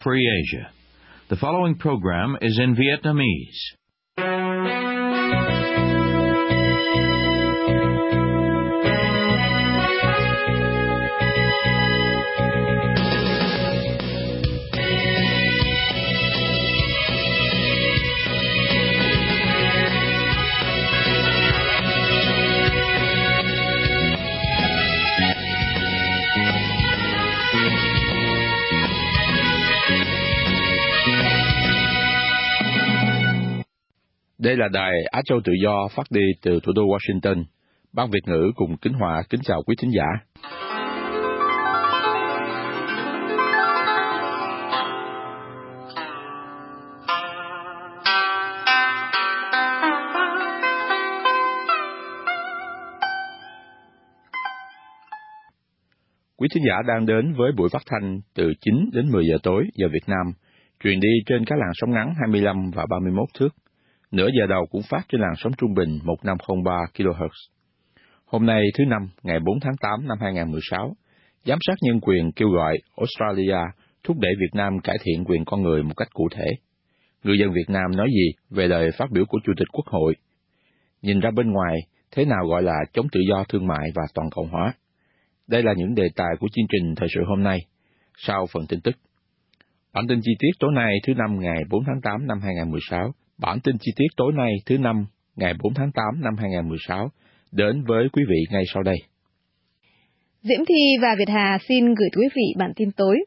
Free Asia. The following program is in Vietnamese. Đây là đài Á Châu Tự Do phát đi từ thủ đô Washington. Ban Việt ngữ cùng Kính Hòa kính chào quý thính giả. Quý thính giả đang đến với buổi phát thanh từ 9 đến 10 giờ tối giờ Việt Nam, truyền đi trên các làn sóng ngắn 25 và 31 thước. Nửa giờ đầu cũng phát trên làn sóng trung bình 1503 kHz. Hôm nay thứ Năm, ngày 4 tháng 8 năm 2016, Giám sát nhân quyền kêu gọi Australia thúc đẩy Việt Nam cải thiện quyền con người một cách cụ thể. Người dân Việt Nam nói gì về lời phát biểu của Chủ tịch Quốc hội? Nhìn ra bên ngoài, thế nào gọi là chống tự do thương mại và toàn cầu hóa? Đây là những đề tài của chương trình thời sự hôm nay. Sau phần tin tức, bản tin chi tiết tối nay thứ Năm ngày 4 tháng 8 năm 2016. Bản tin chi tiết tối nay thứ Năm ngày 4 tháng 8 năm 2016 đến với quý vị ngay sau đây. Diễm Thi và Việt Hà xin gửi quý vị bản tin tối.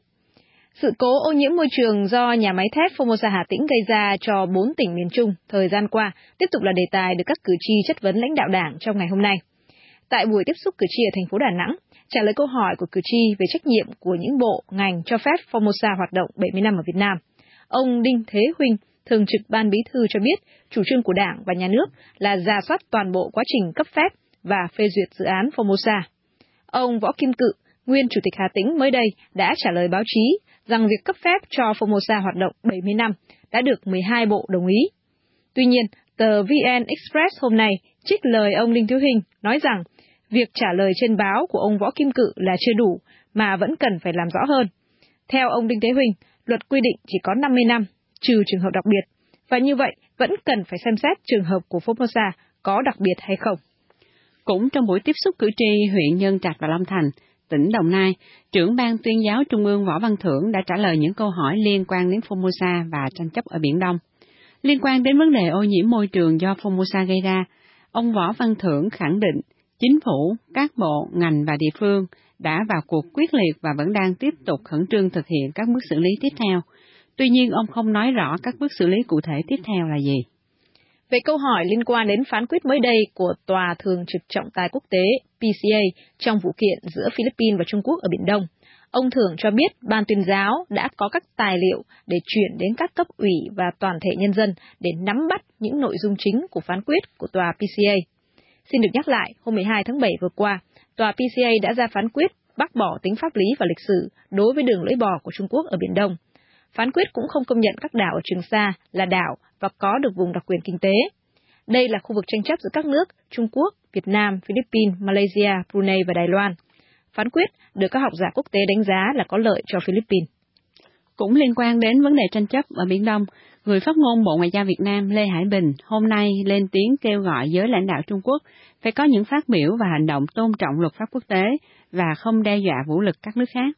Sự cố ô nhiễm môi trường do nhà máy thép Formosa Hà Tĩnh gây ra cho 4 tỉnh miền Trung thời gian qua tiếp tục là đề tài được các cử tri chất vấn lãnh đạo Đảng trong ngày hôm nay. Tại buổi tiếp xúc cử tri ở thành phố Đà Nẵng, trả lời câu hỏi của cử tri về trách nhiệm của những bộ, ngành cho phép Formosa hoạt động 70 năm ở Việt Nam, ông Đinh Thế Huynh, Thường trực Ban Bí thư cho biết chủ trương của Đảng và Nhà nước là rà soát toàn bộ quá trình cấp phép và phê duyệt dự án Formosa. Ông Võ Kim Cự, nguyên Chủ tịch Hà Tĩnh mới đây đã trả lời báo chí rằng việc cấp phép cho Formosa hoạt động 70 năm đã được 12 bộ đồng ý. Tuy nhiên, tờ VN Express hôm nay trích lời ông Đinh Thế Huynh nói rằng việc trả lời trên báo của ông Võ Kim Cự là chưa đủ mà vẫn cần phải làm rõ hơn. Theo ông Đinh Thế Huynh, luật quy định chỉ có 50 năm, trừ trường hợp đặc biệt, và như vậy vẫn cần phải xem xét trường hợp của Formosa có đặc biệt hay không. Cũng trong buổi tiếp xúc cử tri huyện Nhân Trạch và Long Thành, tỉnh Đồng Nai, trưởng Ban Tuyên giáo Trung ương Võ Văn Thưởng đã trả lời những câu hỏi liên quan đến Formosa và tranh chấp ở Biển Đông. Liên quan đến vấn đề ô nhiễm môi trường do Formosa gây ra, ông Võ Văn Thưởng khẳng định chính phủ, các bộ, ngành và địa phương đã vào cuộc quyết liệt và vẫn đang tiếp tục khẩn trương thực hiện các bước xử lý tiếp theo. Tuy nhiên, ông không nói rõ các bước xử lý cụ thể tiếp theo là gì. Về câu hỏi liên quan đến phán quyết mới đây của Tòa Thường trực Trọng tài Quốc tế PCA trong vụ kiện giữa Philippines và Trung Quốc ở Biển Đông, ông Thưởng cho biết Ban Tuyên giáo đã có các tài liệu để chuyển đến các cấp ủy và toàn thể nhân dân để nắm bắt những nội dung chính của phán quyết của Tòa PCA. Xin được nhắc lại, hôm 12 tháng 7 vừa qua, Tòa PCA đã ra phán quyết bác bỏ tính pháp lý và lịch sử đối với đường lưỡi bò của Trung Quốc ở Biển Đông. Phán quyết cũng không công nhận các đảo ở Trường Sa là đảo và có được vùng đặc quyền kinh tế. Đây là khu vực tranh chấp giữa các nước Trung Quốc, Việt Nam, Philippines, Malaysia, Brunei và Đài Loan. Phán quyết được các học giả quốc tế đánh giá là có lợi cho Philippines. Cũng liên quan đến vấn đề tranh chấp ở Biển Đông, người phát ngôn Bộ Ngoại giao Việt Nam Lê Hải Bình hôm nay lên tiếng kêu gọi giới lãnh đạo Trung Quốc phải có những phát biểu và hành động tôn trọng luật pháp quốc tế và không đe dọa vũ lực các nước khác.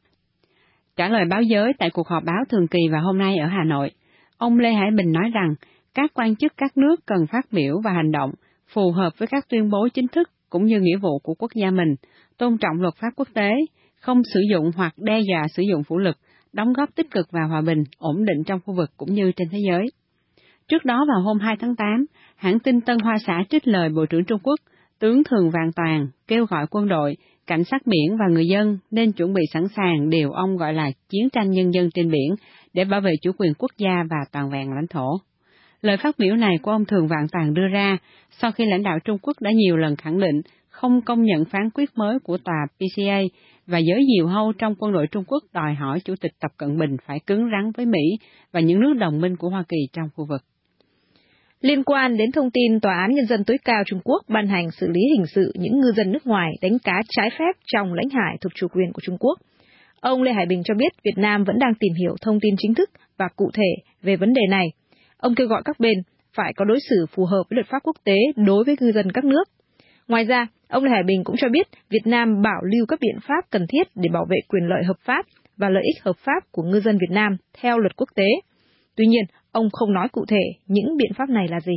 Trả lời báo giới tại cuộc họp báo thường kỳ vào hôm nay ở Hà Nội, ông Lê Hải Bình nói rằng các quan chức các nước cần phát biểu và hành động phù hợp với các tuyên bố chính thức cũng như nghĩa vụ của quốc gia mình, tôn trọng luật pháp quốc tế, không sử dụng hoặc đe dọa sử dụng vũ lực, đóng góp tích cực vào hòa bình, ổn định trong khu vực cũng như trên thế giới. Trước đó vào hôm 2 tháng 8, hãng tin Tân Hoa Xã trích lời Bộ trưởng Trung Quốc, tướng Thường Vạn Toàn, kêu gọi quân đội, cảnh sát biển và người dân nên chuẩn bị sẵn sàng điều ông gọi là chiến tranh nhân dân trên biển để bảo vệ chủ quyền quốc gia và toàn vẹn lãnh thổ. Lời phát biểu này của ông Thường Vạn Toàn đưa ra sau khi lãnh đạo Trung Quốc đã nhiều lần khẳng định không công nhận phán quyết mới của tòa PCA và giới diều hâu trong quân đội Trung Quốc đòi hỏi Chủ tịch Tập Cận Bình phải cứng rắn với Mỹ và những nước đồng minh của Hoa Kỳ trong khu vực. Liên quan đến thông tin Tòa án Nhân dân tối cao Trung Quốc ban hành xử lý hình sự những ngư dân nước ngoài đánh cá trái phép trong lãnh hải thuộc chủ quyền của Trung Quốc, Ông Lê Hải Bình cho biết Việt Nam vẫn đang tìm hiểu thông tin chính thức và cụ thể về vấn đề này. Ông kêu gọi các bên phải có đối xử phù hợp với luật pháp quốc tế đối với ngư dân các nước. Ngoài ra, ông Lê Hải Bình cũng cho biết Việt Nam bảo lưu các biện pháp cần thiết để bảo vệ quyền lợi hợp pháp và lợi ích hợp pháp của ngư dân Việt Nam theo luật quốc tế. Tuy nhiên, ông không nói cụ thể những biện pháp này là gì.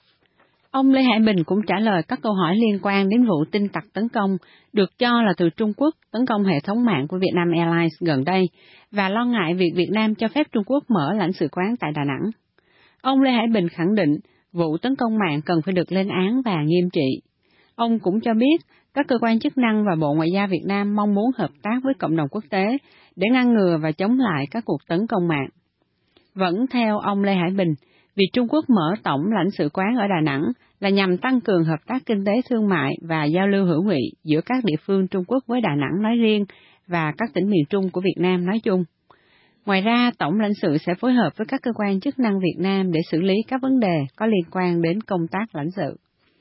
Ông Lê Hải Bình cũng trả lời các câu hỏi liên quan đến vụ tin tặc tấn công được cho là từ Trung Quốc tấn công hệ thống mạng của Vietnam Airlines gần đây và lo ngại việc Việt Nam cho phép Trung Quốc mở lãnh sự quán tại Đà Nẵng. Ông Lê Hải Bình khẳng định vụ tấn công mạng cần phải được lên án và nghiêm trị. Ông cũng cho biết các cơ quan chức năng và Bộ Ngoại giao Việt Nam mong muốn hợp tác với cộng đồng quốc tế để ngăn ngừa và chống lại các cuộc tấn công mạng. Vẫn theo ông Lê Hải Bình, việc Trung Quốc mở tổng lãnh sự quán ở Đà Nẵng là nhằm tăng cường hợp tác kinh tế thương mại và giao lưu hữu nghị giữa các địa phương Trung Quốc với Đà Nẵng nói riêng và các tỉnh miền Trung của Việt Nam nói chung. Ngoài ra, tổng lãnh sự sẽ phối hợp với các cơ quan chức năng Việt Nam để xử lý các vấn đề có liên quan đến công tác lãnh sự.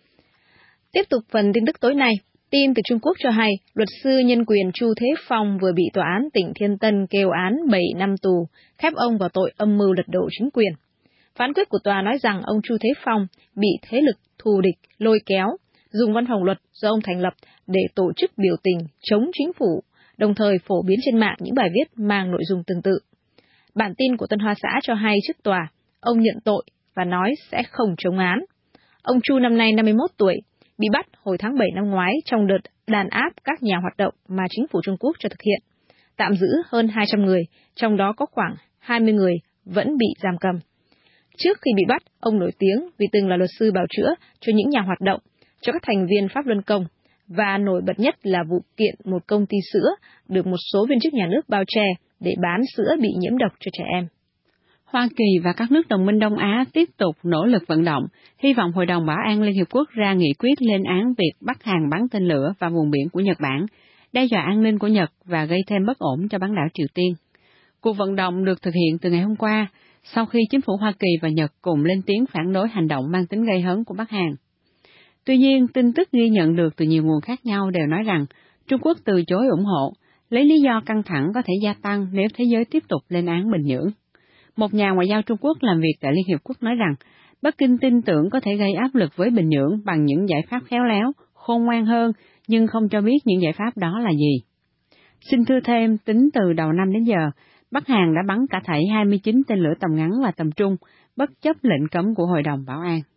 Tiếp tục phần tin tức tối nay, tin từ Trung Quốc cho hay luật sư nhân quyền Chu Thế Phong vừa bị tòa án tỉnh Thiên Tân kêu án 7 năm tù, khép ông vào tội âm mưu lật đổ chính quyền. Phán quyết của tòa nói rằng ông Chu Thế Phong bị thế lực thù địch lôi kéo, dùng văn phòng luật do ông thành lập để tổ chức biểu tình chống chính phủ, đồng thời phổ biến trên mạng những bài viết mang nội dung tương tự. Bản tin của Tân Hoa Xã cho hay trước tòa, ông nhận tội và nói sẽ không chống án. Ông Chu năm nay 51 tuổi, bị bắt hồi tháng 7 năm ngoái trong đợt đàn áp các nhà hoạt động mà chính phủ Trung Quốc cho thực hiện. Tạm giữ hơn 200 người, trong đó có khoảng 20 người vẫn bị giam cầm. Trước khi bị bắt, ông nổi tiếng vì từng là luật sư bào chữa cho những nhà hoạt động, cho các thành viên Pháp Luân Công, và nổi bật nhất là vụ kiện một công ty sữa được một số viên chức nhà nước bao che để bán sữa bị nhiễm độc cho trẻ em. Hoa Kỳ và các nước đồng minh Đông Á tiếp tục nỗ lực vận động, hy vọng Hội đồng Bảo an Liên Hiệp Quốc ra nghị quyết lên án việc Bắc Hàn bắn tên lửa vào vùng biển của Nhật Bản, đe dọa an ninh của Nhật và gây thêm bất ổn cho bán đảo Triều Tiên. Cuộc vận động được thực hiện từ ngày hôm qua, sau khi chính phủ Hoa Kỳ và Nhật cùng lên tiếng phản đối hành động mang tính gây hấn của Bắc Hàn. Tuy nhiên, tin tức ghi nhận được từ nhiều nguồn khác nhau đều nói rằng Trung Quốc từ chối ủng hộ, lấy lý do căng thẳng có thể gia tăng nếu thế giới tiếp tục lên án Bình Nhưỡng. Một nhà ngoại giao Trung Quốc làm việc tại Liên Hiệp Quốc nói rằng Bắc Kinh tin tưởng có thể gây áp lực với Bình Nhưỡng bằng những giải pháp khéo léo, khôn ngoan hơn, nhưng không cho biết những giải pháp đó là gì. Xin thưa thêm, tính từ đầu năm đến giờ, Bắc Hàn đã bắn cả thảy 29 tên lửa tầm ngắn và tầm trung, bất chấp lệnh cấm của Hội đồng Bảo an.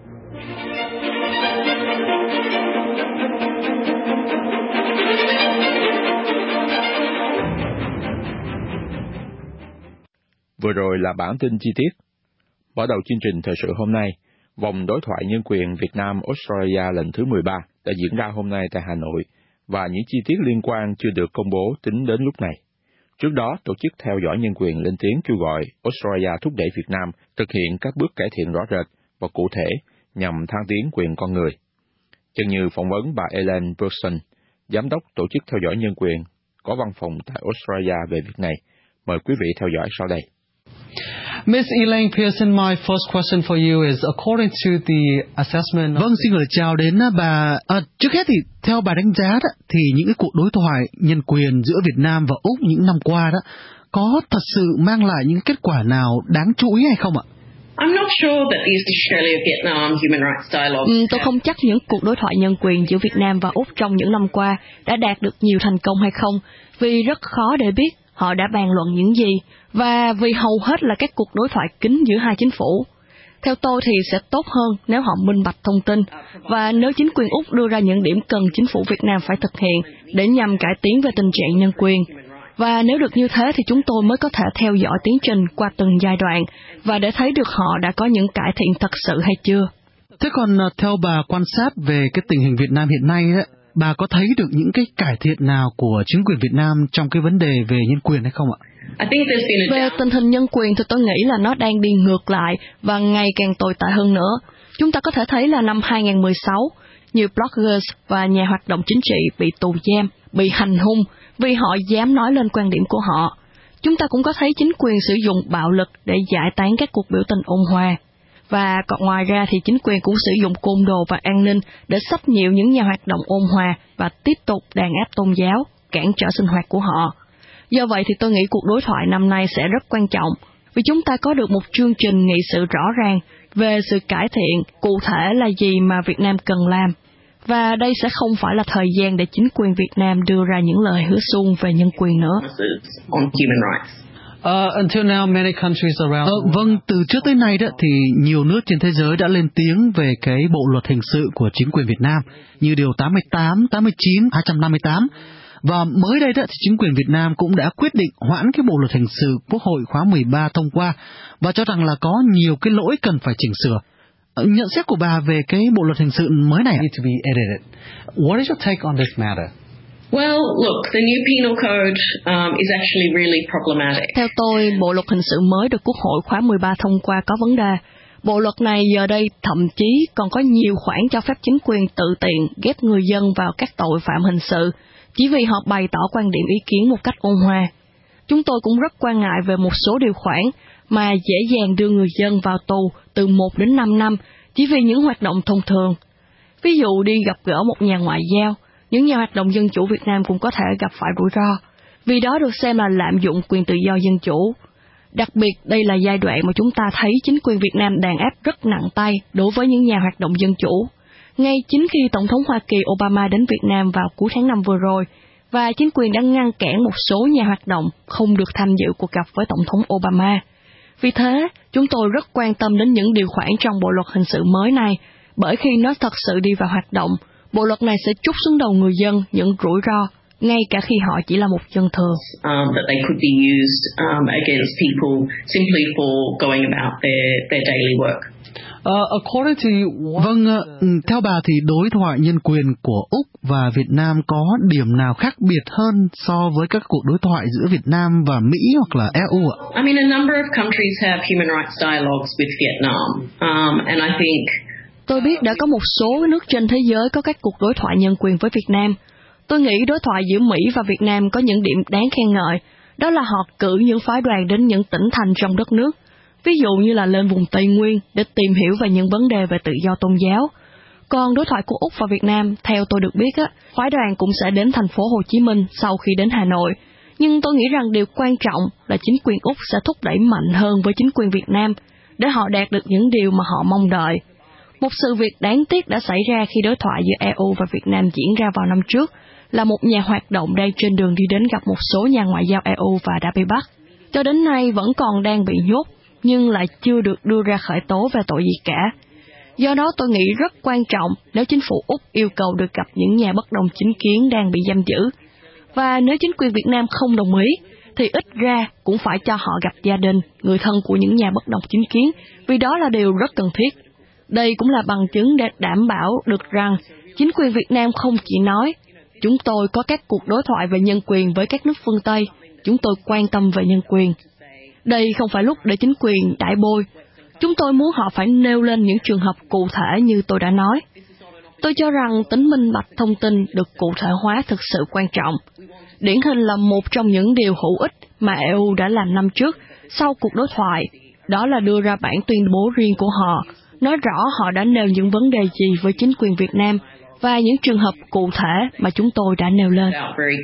Vừa rồi là bản tin chi tiết. Mở đầu chương trình thời sự hôm nay, vòng đối thoại nhân quyền Việt Nam-Australia lần thứ 13 đã diễn ra hôm nay tại Hà Nội, và những chi tiết liên quan chưa được công bố tính đến lúc này. Trước đó, tổ chức theo dõi nhân quyền lên tiếng kêu gọi Australia thúc đẩy Việt Nam thực hiện các bước cải thiện rõ rệt và cụ thể nhằm thăng tiến quyền con người. Chân như phỏng vấn bà Ellen Burson, giám đốc tổ chức theo dõi nhân quyền có văn phòng tại Australia về việc này. Mời quý vị theo dõi sau đây. Ms. Elaine Pearson, my first question for you is according to the assessment. Vâng, xin gửi chào đến bà. Trước hết thì theo bà đánh giá đó, thì những cái cuộc đối thoại nhân quyền giữa Việt Nam và Úc những năm qua đó có thật sự mang lại những kết quả nào đáng chú ý hay không ạ? Tôi không chắc những cuộc đối thoại nhân quyền giữa Việt Nam và Úc trong những năm qua đã đạt được nhiều thành công hay không, vì rất khó để biết họ đã bàn luận những gì, và vì hầu hết là các cuộc đối thoại kín giữa hai chính phủ. Theo tôi thì sẽ tốt hơn nếu họ minh bạch thông tin, và nếu chính quyền Úc đưa ra những điểm cần chính phủ Việt Nam phải thực hiện để nhằm cải tiến về tình trạng nhân quyền. Và nếu được như thế thì chúng tôi mới có thể theo dõi tiến trình qua từng giai đoạn và để thấy được họ đã có những cải thiện thật sự hay chưa. Thế còn theo bà quan sát về cái tình hình Việt Nam hiện nay đó, bà có thấy được những cái cải thiện nào của chính quyền Việt Nam trong cái vấn đề về nhân quyền hay không ạ? Về tình hình nhân quyền thì tôi nghĩ là nó đang đi ngược lại và ngày càng tồi tệ hơn nữa. Chúng ta có thể thấy là năm 2016, nhiều bloggers và nhà hoạt động chính trị bị tù giam, bị hành hung vì họ dám nói lên quan điểm của họ. Chúng ta cũng có thấy chính quyền sử dụng bạo lực để giải tán các cuộc biểu tình ôn hòa. Và còn ngoài ra thì chính quyền cũng sử dụng côn đồ và an ninh để xách nhiều những nhà hoạt động ôn hòa và tiếp tục đàn áp tôn giáo, cản trở sinh hoạt của họ. Do vậy thì tôi nghĩ cuộc đối thoại năm nay sẽ rất quan trọng, vì chúng ta có được một chương trình nghị sự rõ ràng về sự cải thiện, cụ thể là gì mà Việt Nam cần làm. Và đây sẽ không phải là thời gian để chính quyền Việt Nam đưa ra những lời hứa suông về nhân quyền nữa. Until now, many countries around. Vâng, từ trước tới nay đó thì nhiều nước trên thế giới đã lên tiếng về cái bộ luật hình sự của chính quyền Việt Nam như điều 88, 89, 258. Và mới đây đó thì chính quyền Việt Nam cũng đã quyết định hoãn cái bộ luật hình sự Quốc hội khóa 13 thông qua và cho rằng là có nhiều cái lỗi cần phải chỉnh sửa. Nhận xét của bà về cái bộ luật hình sự mới này Need to be edited. What is your take on this matter? Well, look, the new penal code is actually really problematic. Theo tôi, bộ luật hình sự mới được Quốc hội khóa 13 thông qua có vấn đề. Bộ luật này giờ đây thậm chí còn có nhiều khoản cho phép chính quyền tự tiện ghép người dân vào các tội phạm hình sự, chỉ vì họ bày tỏ quan điểm ý kiến một cách ôn hòa. Chúng tôi cũng rất quan ngại về một số điều khoản mà dễ dàng đưa người dân vào tù từ 1 đến 5 năm chỉ vì những hoạt động thông thường. Ví dụ đi gặp gỡ một nhà ngoại giao, những nhà hoạt động dân chủ Việt Nam cũng có thể gặp phải rủi ro, vì đó được xem là lạm dụng quyền tự do dân chủ. Đặc biệt, đây là giai đoạn mà chúng ta thấy chính quyền Việt Nam đàn áp rất nặng tay đối với những nhà hoạt động dân chủ. Ngay chính khi Tổng thống Hoa Kỳ Obama đến Việt Nam vào cuối tháng 5 vừa rồi, và chính quyền đã ngăn cản một số nhà hoạt động không được tham dự cuộc gặp với Tổng thống Obama. Vì thế, chúng tôi rất quan tâm đến những điều khoản trong bộ luật hình sự mới này, bởi khi nó thật sự đi vào hoạt động, bộ luật này sẽ trút xuống đầu người dân những rủi ro, ngay cả khi họ chỉ là một dân thường. That they could be used against people simply for going about their daily work. According to you, Vâng, theo bà thì đối thoại nhân quyền của Úc và Việt Nam có điểm nào khác biệt hơn so với các cuộc đối thoại giữa Việt Nam và Mỹ hoặc là EU ạ? I mean, a number of countries have human rights dialogues with Vietnam, and I think tôi biết đã có một số nước trên thế giới có các cuộc đối thoại nhân quyền với Việt Nam. Tôi nghĩ đối thoại giữa Mỹ và Việt Nam có những điểm đáng khen ngợi, đó là họ cử những phái đoàn đến những tỉnh thành trong đất nước, ví dụ như là lên vùng Tây Nguyên để tìm hiểu về những vấn đề về tự do tôn giáo. Còn đối thoại của Úc và Việt Nam, theo tôi được biết, phái đoàn cũng sẽ đến thành phố Hồ Chí Minh sau khi đến Hà Nội. Nhưng tôi nghĩ rằng điều quan trọng là chính quyền Úc sẽ thúc đẩy mạnh hơn với chính quyền Việt Nam để họ đạt được những điều mà họ mong đợi. Một sự việc đáng tiếc đã xảy ra khi đối thoại giữa EU và Việt Nam diễn ra vào năm trước là một nhà hoạt động đang trên đường đi đến gặp một số nhà ngoại giao EU và đã bị bắt. Cho đến nay vẫn còn đang bị nhốt, nhưng lại chưa được đưa ra khởi tố về tội gì cả. Do đó tôi nghĩ rất quan trọng nếu chính phủ Úc yêu cầu được gặp những nhà bất đồng chính kiến đang bị giam giữ. Và nếu chính quyền Việt Nam không đồng ý, thì ít ra cũng phải cho họ gặp gia đình, người thân của những nhà bất đồng chính kiến, vì đó là điều rất cần thiết. Đây cũng là bằng chứng để đảm bảo được rằng chính quyền Việt Nam không chỉ nói chúng tôi có các cuộc đối thoại về nhân quyền với các nước phương Tây, chúng tôi quan tâm về nhân quyền. Đây không phải lúc để chính quyền đại bôi. Chúng tôi muốn họ phải nêu lên những trường hợp cụ thể như tôi đã nói. Tôi cho rằng tính minh bạch thông tin được cụ thể hóa thực sự quan trọng. Điển hình là một trong những điều hữu ích mà EU đã làm năm trước sau cuộc đối thoại, đó là đưa ra bản tuyên bố riêng của họ, nói rõ họ đã nêu những vấn đề gì với chính quyền Việt Nam và những trường hợp cụ thể mà chúng tôi đã nêu lên.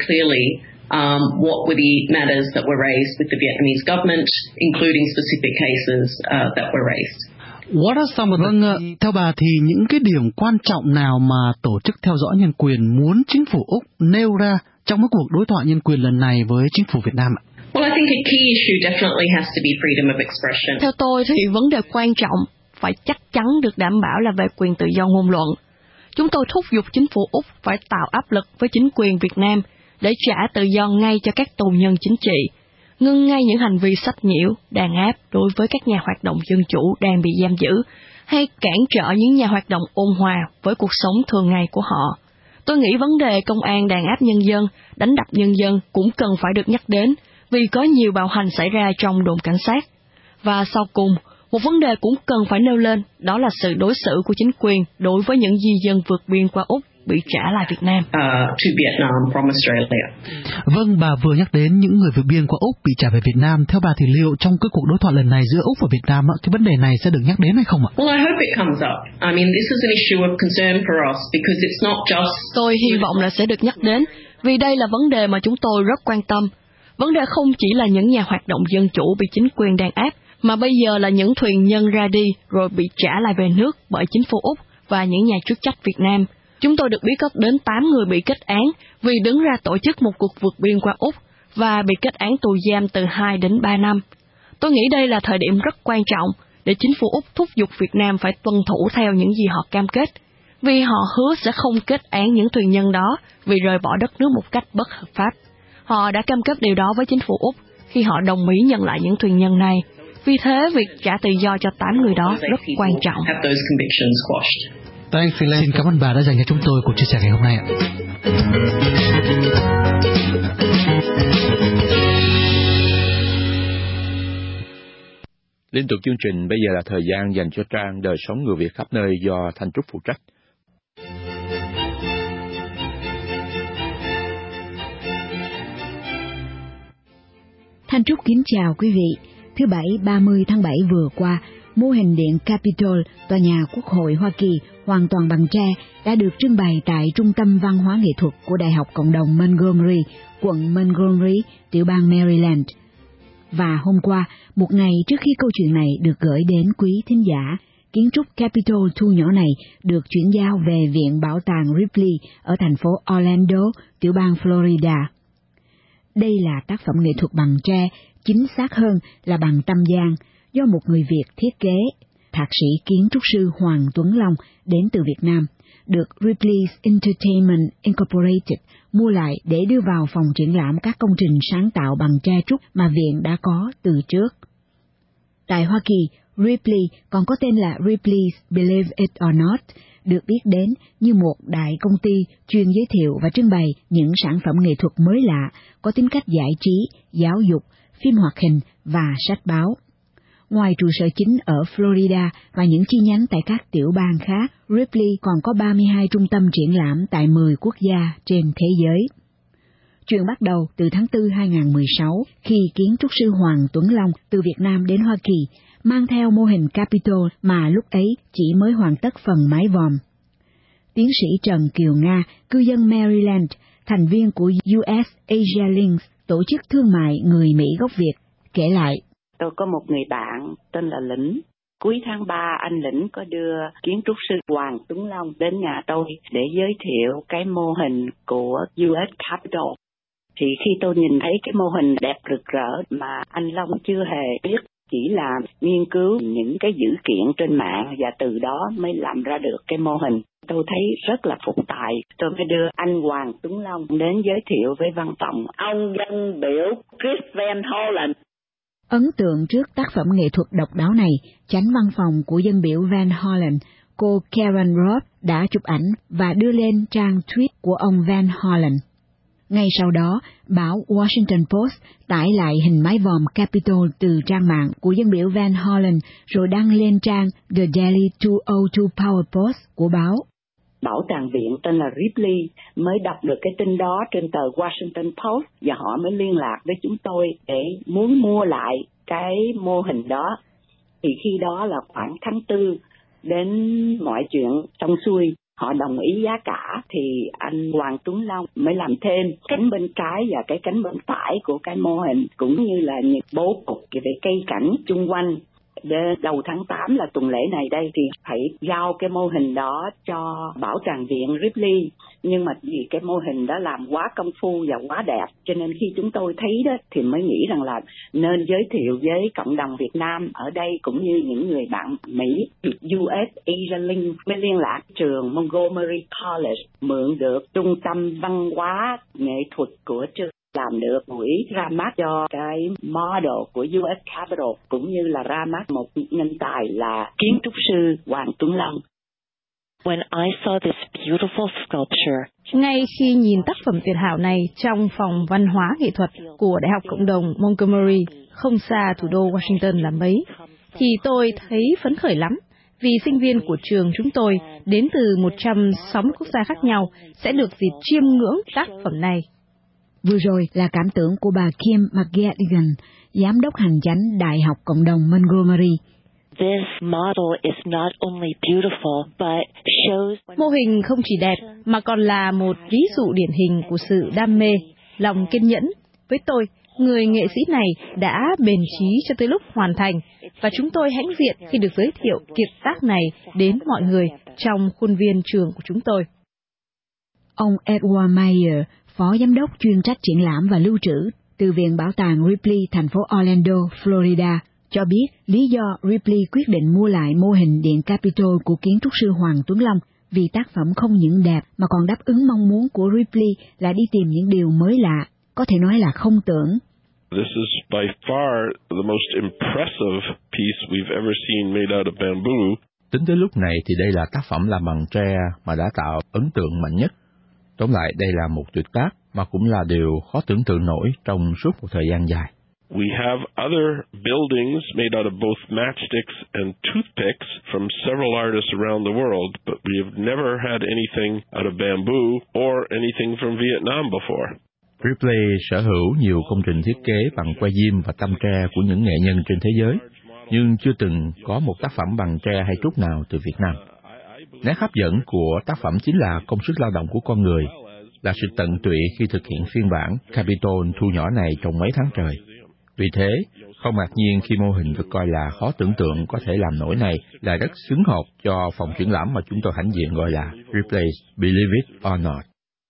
What were the matters that were raised with the Vietnamese government, including specific cases that were raised. What are some of Vâng, theo bà thì những cái điểm quan trọng nào mà tổ chức theo dõi nhân quyền muốn chính phủ Úc nêu ra trong cái cuộc đối thoại nhân quyền lần này với chính phủ Việt Nam ạ? Well, I think a key issue definitely has to be freedom of expression. Theo tôi thì vấn đề quan trọng phải chắc chắn được đảm bảo là về quyền tự do ngôn luận. Chúng tôi thúc giục chính phủ Úc phải tạo áp lực với chính quyền Việt Nam để trả tự do ngay cho các tù nhân chính trị, ngưng ngay những hành vi sách nhiễu, đàn áp đối với các nhà hoạt động dân chủ đang bị giam giữ, hay cản trở những nhà hoạt động ôn hòa với cuộc sống thường ngày của họ. Tôi nghĩ vấn đề công an đàn áp nhân dân, đánh đập nhân dân cũng cần phải được nhắc đến, vì có nhiều bạo hành xảy ra trong đồn cảnh sát. Và sau cùng, một vấn đề cũng cần phải nêu lên, đó là sự đối xử của chính quyền đối với những di dân vượt biên qua Úc bị trả lại Việt Nam. To Vietnam from Australia. Vâng, bà vừa nhắc đến những người vượt biên qua Úc bị trả về Việt Nam. Theo bà thì liệu trong cái cuộc đối thoại lần này giữa Úc và Việt Nam, cái vấn đề này sẽ được nhắc đến hay không ạ? Well, I hope it comes up. I mean, this is an issue of concern for us because it's not just. Tôi hy vọng là sẽ được nhắc đến, vì đây là vấn đề mà chúng tôi rất quan tâm. Vấn đề không chỉ là những nhà hoạt động dân chủ bị chính quyền đàn áp, mà bây giờ là những thuyền nhân ra đi rồi bị trả lại về nước bởi chính phủ Úc và những nhà chức trách Việt Nam. Chúng tôi được biết có đến 8 người bị kết án vì đứng ra tổ chức một cuộc vượt biên qua Úc và bị kết án tù giam từ 2 đến 3 năm. Tôi nghĩ đây là thời điểm rất quan trọng để chính phủ Úc thúc giục Việt Nam phải tuân thủ theo những gì họ cam kết, vì họ hứa sẽ không kết án những thuyền nhân đó vì rời bỏ đất nước một cách bất hợp pháp. Họ đã cam kết điều đó với chính phủ Úc khi họ đồng ý nhận lại những thuyền nhân này. Vì thế, việc trả tự do cho 8 người đó rất quan trọng. Xin cảm ơn bà đã dành cho chúng tôi cuộc chia sẻ ngày hôm nay ạ. Liên tục chương trình, bây giờ là thời gian dành cho trang Đời sống người Việt khắp nơi do Thanh Trúc phụ trách. Thanh Trúc kính chào quý vị. Thứ Bảy 30 tháng 7 vừa qua, mô hình điện Capitol, tòa nhà Quốc hội Hoa Kỳ hoàn toàn bằng tre đã được trưng bày tại Trung tâm Văn hóa Nghệ thuật của Đại học Cộng đồng Montgomery, quận Montgomery, tiểu bang Maryland. Và hôm qua, một ngày trước khi câu chuyện này được gửi đến quý thính giả, kiến trúc Capitol thu nhỏ này được chuyển giao về Viện Bảo tàng Ripley ở thành phố Orlando, tiểu bang Florida. Đây là tác phẩm nghệ thuật bằng tre, chính xác hơn là bằng tăm giang, do một người Việt thiết kế, thạc sĩ kiến trúc sư Hoàng Tuấn Long đến từ Việt Nam, được Ripley's Entertainment Incorporated mua lại để đưa vào phòng triển lãm các công trình sáng tạo bằng tre trúc mà viện đã có từ trước. Tại Hoa Kỳ, Ripley còn có tên là Ripley's Believe It or Not, được biết đến như một đại công ty chuyên giới thiệu và trưng bày những sản phẩm nghệ thuật mới lạ, có tính cách giải trí, giáo dục, phim hoạt hình và sách báo. Ngoài trụ sở chính ở Florida và những chi nhánh tại các tiểu bang khác, Ripley còn có 32 trung tâm triển lãm tại 10 quốc gia trên thế giới. Chuyện bắt đầu từ tháng 4 2016 khi kiến trúc sư Hoàng Tuấn Long từ Việt Nam đến Hoa Kỳ mang theo mô hình Capitol mà lúc ấy chỉ mới hoàn tất phần mái vòm. Tiến sĩ Trần Kiều Nga, cư dân Maryland, thành viên của US Asia Links, tổ chức thương mại người Mỹ gốc Việt, kể lại. Tôi có một người bạn tên là Lĩnh. Cuối tháng 3, anh Lĩnh có đưa kiến trúc sư Hoàng Tuấn Long đến nhà tôi để giới thiệu cái mô hình của US Capitol. Thì khi tôi nhìn thấy cái mô hình đẹp rực rỡ mà anh Long chưa hề biết, chỉ là nghiên cứu những cái dữ kiện trên mạng và từ đó mới làm ra được cái mô hình. Tôi thấy rất là phục tài, tôi mới đưa anh Hoàng Tuấn Long đến giới thiệu với văn phòng ông dân biểu Chris Van Hollen. Ấn tượng trước tác phẩm nghệ thuật độc đáo này, chánh văn phòng của dân biểu Van Hollen, cô Karen Roth đã chụp ảnh và đưa lên trang tweet của ông Van Hollen. Ngay sau đó, báo Washington Post tải lại hình mái vòm Capitol từ trang mạng của dân biểu Van Hollen rồi đăng lên trang The Daily 202 Power Post của báo. Bảo tàng viện tên là Ripley mới đọc được cái tin đó trên tờ Washington Post và họ mới liên lạc với chúng tôi để muốn mua lại cái mô hình đó. Thì khi đó là khoảng tháng 4, đến mọi chuyện xong xuôi, họ đồng ý giá cả thì anh Hoàng Tuấn Long mới làm thêm cánh bên trái và cái cánh bên phải của cái mô hình, cũng như là những bố cục về cây cảnh chung quanh. Đến đầu tháng 8 là tuần lễ này đây thì phải giao cái mô hình đó cho Bảo tàng viện Ripley. Nhưng mà vì cái mô hình đó làm quá công phu và quá đẹp, cho nên khi chúng tôi thấy đó thì mới nghĩ rằng là nên giới thiệu với cộng đồng Việt Nam ở đây cũng như những người bạn Mỹ. US Asia Link mới liên lạc trường Montgomery College mượn được trung tâm văn hóa nghệ thuật của trường, làm được buổi ra mắt cho cái model của US Capitol, cũng như là ra mắt một nhân tài là kiến trúc sư Hoàng Tuấn Long. When I saw this beautiful sculpture, ngay khi nhìn tác phẩm tuyệt hảo này trong phòng văn hóa nghệ thuật của Đại học Cộng đồng Montgomery, không xa thủ đô Washington là mấy, thì tôi thấy phấn khởi lắm, vì sinh viên của trường chúng tôi đến từ 160 quốc gia khác nhau sẽ được dịp chiêm ngưỡng tác phẩm này. Vừa rồi là cảm tưởng của bà Kim McGettigan, Giám đốc hành chánh Đại học Cộng đồng Montgomery. Mô hình không chỉ đẹp mà còn là một ví dụ điển hình của sự đam mê, lòng kiên nhẫn. Với tôi, người nghệ sĩ này đã bền chí cho tới lúc hoàn thành, và chúng tôi hãnh diện khi được giới thiệu kiệt tác này đến mọi người trong khuôn viên trường của chúng tôi. Ông Edward Mayer, phó giám đốc chuyên trách triển lãm và lưu trữ từ Viện Bảo tàng Ripley, thành phố Orlando, Florida, cho biết lý do Ripley quyết định mua lại mô hình điện Capitol của kiến trúc sư Hoàng Tuấn Long vì tác phẩm không những đẹp mà còn đáp ứng mong muốn của Ripley là đi tìm những điều mới lạ, có thể nói là không tưởng. This is by far the most impressive piece we've ever seen made out of bamboo. Tính tới lúc này thì đây là tác phẩm làm bằng tre mà đã tạo ấn tượng mạnh nhất. Tóm lại, đây là một tuyệt tác mà cũng là điều khó tưởng tượng nổi trong suốt một thời gian dài. We have other buildings made out of both matchsticks and toothpicks from several artists around the world, but we have never had anything out of bamboo or anything from Vietnam before. Ripley sở hữu nhiều công trình thiết kế bằng que diêm và tăm tre của những nghệ nhân trên thế giới, nhưng chưa từng có một tác phẩm bằng tre hay trúc nào từ Việt Nam. Nét hấp dẫn của tác phẩm chính là công sức lao động của con người, là sự tận tụy khi thực hiện phiên bản Capitol thu nhỏ này trong mấy tháng trời. Vì thế, không ngạc nhiên khi mô hình được coi là khó tưởng tượng có thể làm nổi này là rất xứng hợp cho phòng triển lãm mà chúng tôi hãnh diện gọi là Ripley's Believe It or Not.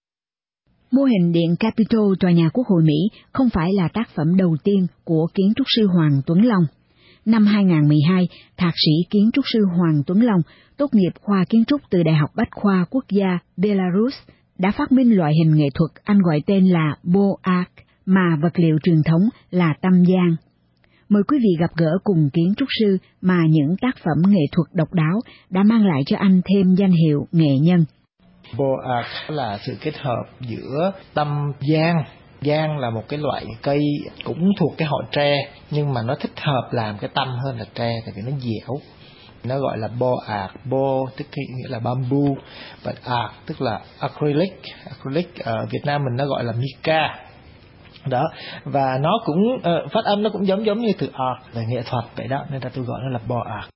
Mô hình điện Capitol tòa nhà Quốc hội Mỹ không phải là tác phẩm đầu tiên của kiến trúc sư Hoàng Tuấn Long. Năm 2012, thạc sĩ kiến trúc sư Hoàng Tuấn Long, tốt nghiệp khoa kiến trúc từ Đại học Bách khoa Quốc gia Belarus, đã phát minh loại hình nghệ thuật anh gọi tên là Beaux Arts, mà vật liệu truyền thống là tăm giang. Mời quý vị gặp gỡ cùng kiến trúc sư mà những tác phẩm nghệ thuật độc đáo đã mang lại cho anh thêm danh hiệu nghệ nhân. Beaux Arts là sự kết hợp giữa tăm giang. Giang là một cái loại cây cũng thuộc cái họ tre, nhưng mà nó thích hợp làm cái tăm hơn là tre, tại vì nó dẻo. Nó gọi là Beaux Arts. Beaux tức nghĩa là bamboo, và art tức là acrylic. Acrylic ở Việt Nam mình nó gọi là mica. Đó, và nó cũng phát âm nó cũng giống như từ art là nghệ thuật vậy đó, nên là tôi gọi nó là Beaux Arts.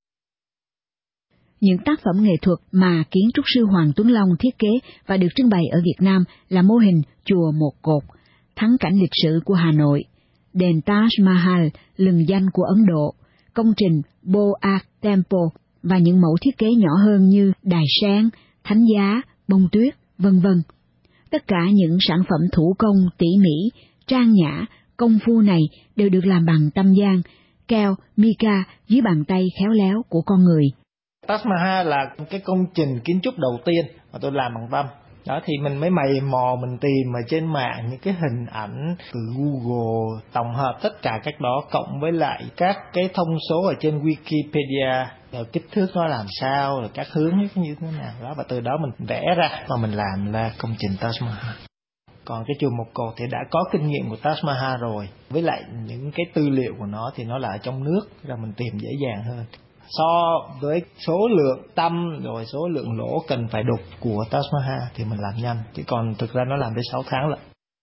Những tác phẩm nghệ thuật mà kiến trúc sư Hoàng Tuấn Long thiết kế và được trưng bày ở Việt Nam là mô hình chùa Một Cột, thắng cảnh lịch sử của Hà Nội, đền Taj Mahal, lừng danh của Ấn Độ, công trình Beaux Arts Temple và những mẫu thiết kế nhỏ hơn như đài sen, thánh giá, bông tuyết, vân vân. Tất cả những sản phẩm thủ công tỉ mỉ, trang nhã, công phu này đều được làm bằng tăm giang, keo, mica dưới bàn tay khéo léo của con người. Taj Mahal là cái công trình kiến trúc đầu tiên mà tôi làm bằng tăm. Đó thì mình mới mày mò, mình tìm ở trên mạng những cái hình ảnh từ Google, tổng hợp tất cả các đó cộng với lại các cái thông số ở trên Wikipedia, rồi kích thước nó làm sao, rồi các hướng như thế nào đó, và từ đó mình vẽ ra và mình làm ra công trình Taj Mahal. Còn cái chùa Một Cột thì đã có kinh nghiệm của Taj Mahal rồi, với lại những cái tư liệu của nó thì nó là ở trong nước, rồi mình tìm dễ dàng hơn. So với số lượng tăm rồi số lượng lỗ cần phải đục của Taj Mahal thì mình làm nhanh, chứ còn thực ra nó làm tới 6 tháng lận.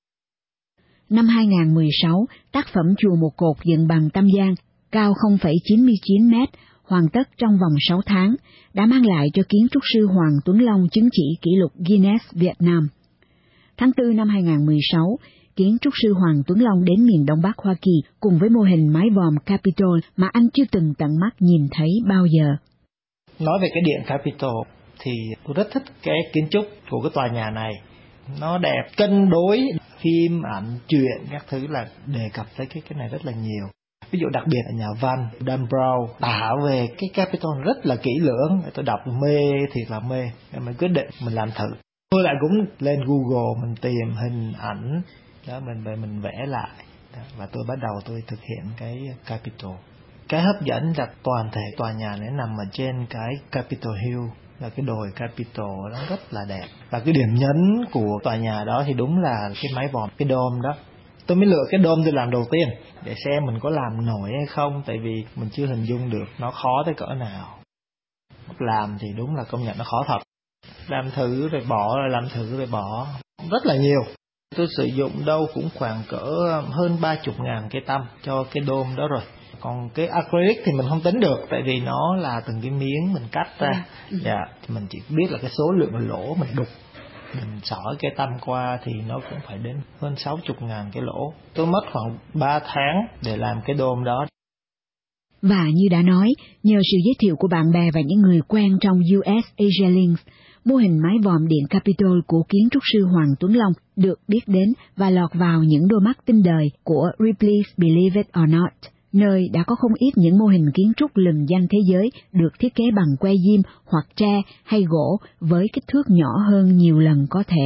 Năm 2016, tác phẩm chùa Một Cột dựng bằng tăm giang, cao 0,99 mét, hoàn tất trong vòng 6 tháng, đã mang lại cho kiến trúc sư Hoàng Tuấn Long chứng chỉ kỷ lục Guinness Việt Nam. Tháng 4 năm 2016, kiến trúc sư Hoàng Tuấn Long đến miền Đông Bắc Hoa Kỳ cùng với mô hình mái vòm Capitol mà anh chưa từng tận mắt nhìn thấy bao giờ. Nói về cái điện Capitol thì tôi rất thích cái kiến trúc của cái tòa nhà này. Nó đẹp, cân đối, phim, ảnh, truyện, các thứ là đề cập tới cái này rất là nhiều. Ví dụ đặc biệt là nhà văn Dan Brown tả về cái Capitol rất là kỹ lưỡng. Tôi đọc mê thiệt là mê, nên mình quyết định mình làm thử. Tôi lại cũng lên Google mình tìm hình ảnh đó, mình vẽ lại đó, và tôi bắt đầu tôi thực hiện cái Capitol. Cái hấp dẫn là toàn thể tòa nhà này nằm ở trên cái Capitol Hill, là cái đồi Capitol, nó rất là đẹp. Và cái điểm nhấn của tòa nhà đó thì đúng là cái mái vòm, cái dome đó. Tôi mới lựa cái dome tôi làm đầu tiên để xem mình có làm nổi hay không, tại vì mình chưa hình dung được nó khó tới cỡ nào. Làm thì đúng là công nhận nó khó thật. Làm thử rồi bỏ, rồi làm thử rồi bỏ, rất là nhiều. Tôi sử dụng đâu cũng khoảng cỡ hơn 30.000 cái tăm cho cái dome đó rồi. Còn cái acrylic thì mình không tính được, tại vì nó là từng cái miếng mình cắt ra. Dạ, thì mình chỉ biết là cái số lượng lỗ mình đục Mình sỏi cái tâm qua thì nó cũng phải đến hơn 60.000 cái lỗ. Tôi mất khoảng 3 tháng để làm cái đôm đó. Và như đã nói, nhờ sự giới thiệu của bạn bè và những người quen trong US Asia Links, mô hình mái vòm điện Capitol của kiến trúc sư Hoàng Tuấn Long được biết đến và lọt vào những đôi mắt tinh đời của Ripley's Believe It or Not, nơi đã có không ít những mô hình kiến trúc lừng danh thế giới được thiết kế bằng que diêm hoặc tre hay gỗ với kích thước nhỏ hơn nhiều lần có thể.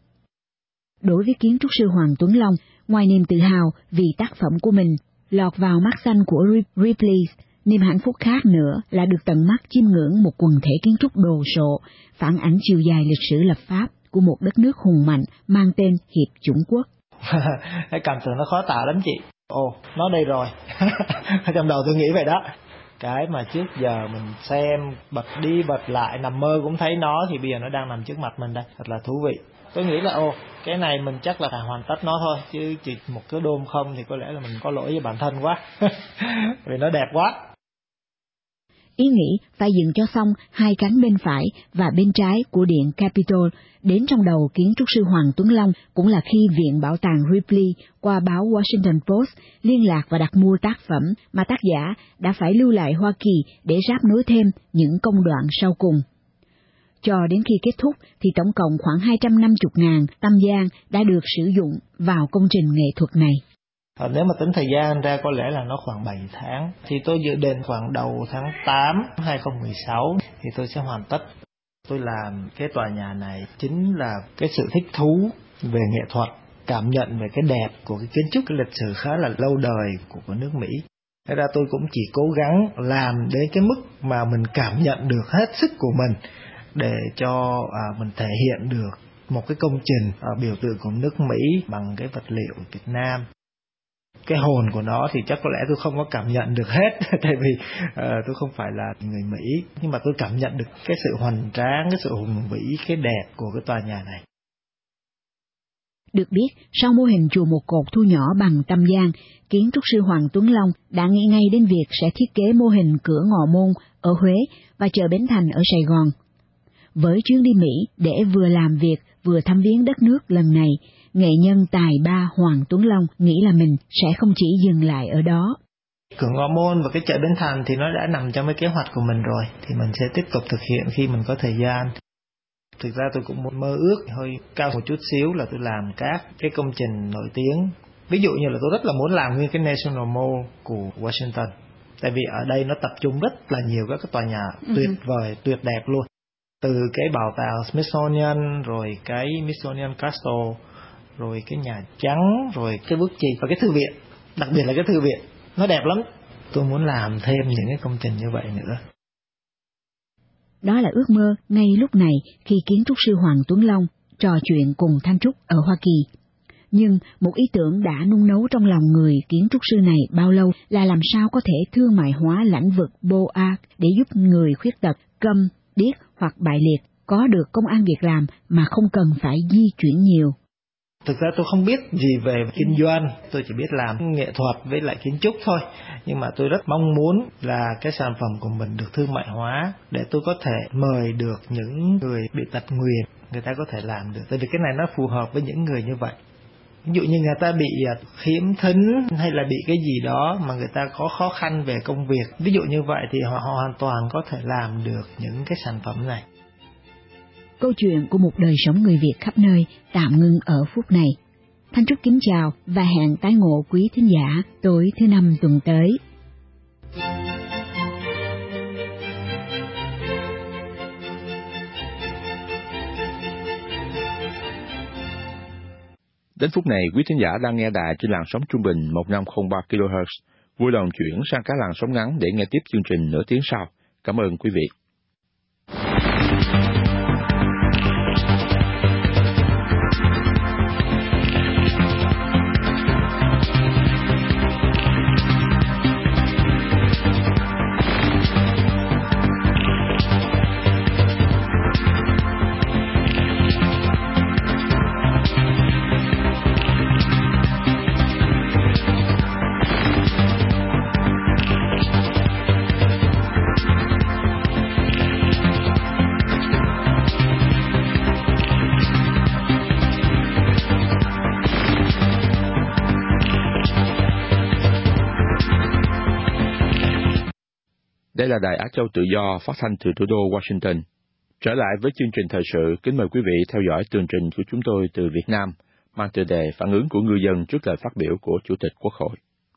Đối với kiến trúc sư Hoàng Tuấn Long, ngoài niềm tự hào vì tác phẩm của mình lọt vào mắt xanh của Ripley's, niềm hạnh phúc khác nữa là được tận mắt chiêm ngưỡng một quần thể kiến trúc đồ sộ, phản ảnh chiều dài lịch sử lập pháp của một đất nước hùng mạnh mang tên Hiệp Chủng Quốc. Cái cảm tưởng nó khó tả lắm chị. Ồ, nó đây rồi. Trong đầu tôi nghĩ vậy đó. Cái mà trước giờ mình xem, bật đi bật lại, nằm mơ cũng thấy nó, thì bây giờ nó đang nằm trước mặt mình đây. Thật là thú vị. Tôi nghĩ là cái này mình chắc là phải hoàn tất nó thôi, chứ chỉ một cái đôm không thì có lẽ là mình có lỗi với bản thân quá. Vì nó đẹp quá. Ý nghĩ phải dựng cho xong hai cánh bên phải và bên trái của điện Capitol đến trong đầu kiến trúc sư Hoàng Tuấn Long cũng là khi Viện Bảo tàng Ripley qua báo Washington Post liên lạc và đặt mua tác phẩm mà tác giả đã phải lưu lại Hoa Kỳ để ráp nối thêm những công đoạn sau cùng. Cho đến khi kết thúc thì tổng cộng khoảng 250.000 tăm giang đã được sử dụng vào công trình nghệ thuật này. Nếu mà tính thời gian ra có lẽ là nó khoảng 7 tháng. Thì tôi dự định khoảng đầu tháng 8 2016 thì tôi sẽ hoàn tất. Tôi làm cái tòa nhà này chính là cái sự thích thú về nghệ thuật, cảm nhận về cái đẹp của cái kiến trúc, cái lịch sử khá là lâu đời của nước Mỹ. Thế ra tôi cũng chỉ cố gắng làm đến cái mức mà mình cảm nhận được hết sức của mình để cho mình thể hiện được một cái công trình biểu tượng của nước Mỹ bằng cái vật liệu Việt Nam. Cái hồn của nó thì chắc có lẽ tôi không có cảm nhận được hết, tại vì tôi không phải là người Mỹ, nhưng mà tôi cảm nhận được cái sự hoành tráng, cái sự hùng vĩ, cái đẹp của cái tòa nhà này. Được biết, sau mô hình chùa một cột thu nhỏ bằng tăm giang, kiến trúc sư Hoàng Tuấn Long đã nghĩ ngay đến việc sẽ thiết kế mô hình cửa Ngọ Môn ở Huế và chợ Bến Thành ở Sài Gòn. Với chuyến đi Mỹ để vừa làm việc vừa thăm viếng đất nước lần này, nghệ nhân tài ba Hoàng Tuấn Long nghĩ là mình sẽ không chỉ dừng lại ở đó. Cửa Ngọ Môn và cái chợ Bến Thành thì nó đã nằm trong cái kế hoạch của mình rồi, thì mình sẽ tiếp tục thực hiện khi mình có thời gian. Thực ra tôi cũng mơ ước hơi cao một chút xíu là tôi làm các cái công trình nổi tiếng. Ví dụ như là tôi rất là muốn làm nguyên cái National Mall của Washington. Tại vì ở đây nó tập trung rất là nhiều các cái tòa nhà tuyệt vời, tuyệt đẹp luôn. Từ cái bảo tàng Smithsonian, rồi cái Smithsonian Castle, rồi cái Nhà Trắng, rồi cái bút chì và cái thư viện. Đặc biệt là cái thư viện, nó đẹp lắm. Tôi muốn làm thêm những cái công trình như vậy nữa. Đó là ước mơ ngay lúc này khi kiến trúc sư Hoàng Tuấn Long trò chuyện cùng Thanh Trúc ở Hoa Kỳ. Nhưng một ý tưởng đã nung nấu trong lòng người kiến trúc sư này bao lâu là làm sao có thể thương mại hóa lĩnh vực Beaux-Arts để giúp người khuyết tật, câm, điếc hoặc bại liệt có được công ăn việc làm mà không cần phải di chuyển nhiều. Thực ra tôi không biết gì về kinh doanh, tôi chỉ biết làm nghệ thuật với lại kiến trúc thôi. Nhưng mà tôi rất mong muốn là cái sản phẩm của mình được thương mại hóa để tôi có thể mời được những người bị tật nguyền, người ta có thể làm được. Tại vì cái này nó phù hợp với những người như vậy. Ví dụ như người ta bị khiếm thính hay là bị cái gì đó mà người ta có khó khăn về công việc. Ví dụ như vậy thì họ hoàn toàn có thể làm được những cái sản phẩm này. Câu chuyện của một đời sống người Việt khắp nơi tạm ngưng ở phút này. Thanh Trúc kính chào và hẹn tái ngộ quý thính giả tối thứ Năm tuần tới. Đến phút này, quý thính giả đang nghe đài trên làn sóng trung bình 1503 kHz. Vui lòng chuyển sang các làn sóng ngắn để nghe tiếp chương trình nửa tiếng sau. Cảm ơn quý vị. Đây là Đài Á Châu Tự Do phát thanh từ thủ đô Washington. Trở lại với chương trình thời sự, kính mời quý vị theo dõi tường trình của chúng tôi từ Việt Nam, mang tựa đề phản ứng của ngư dân trước lời phát biểu của Chủ tịch Quốc hội.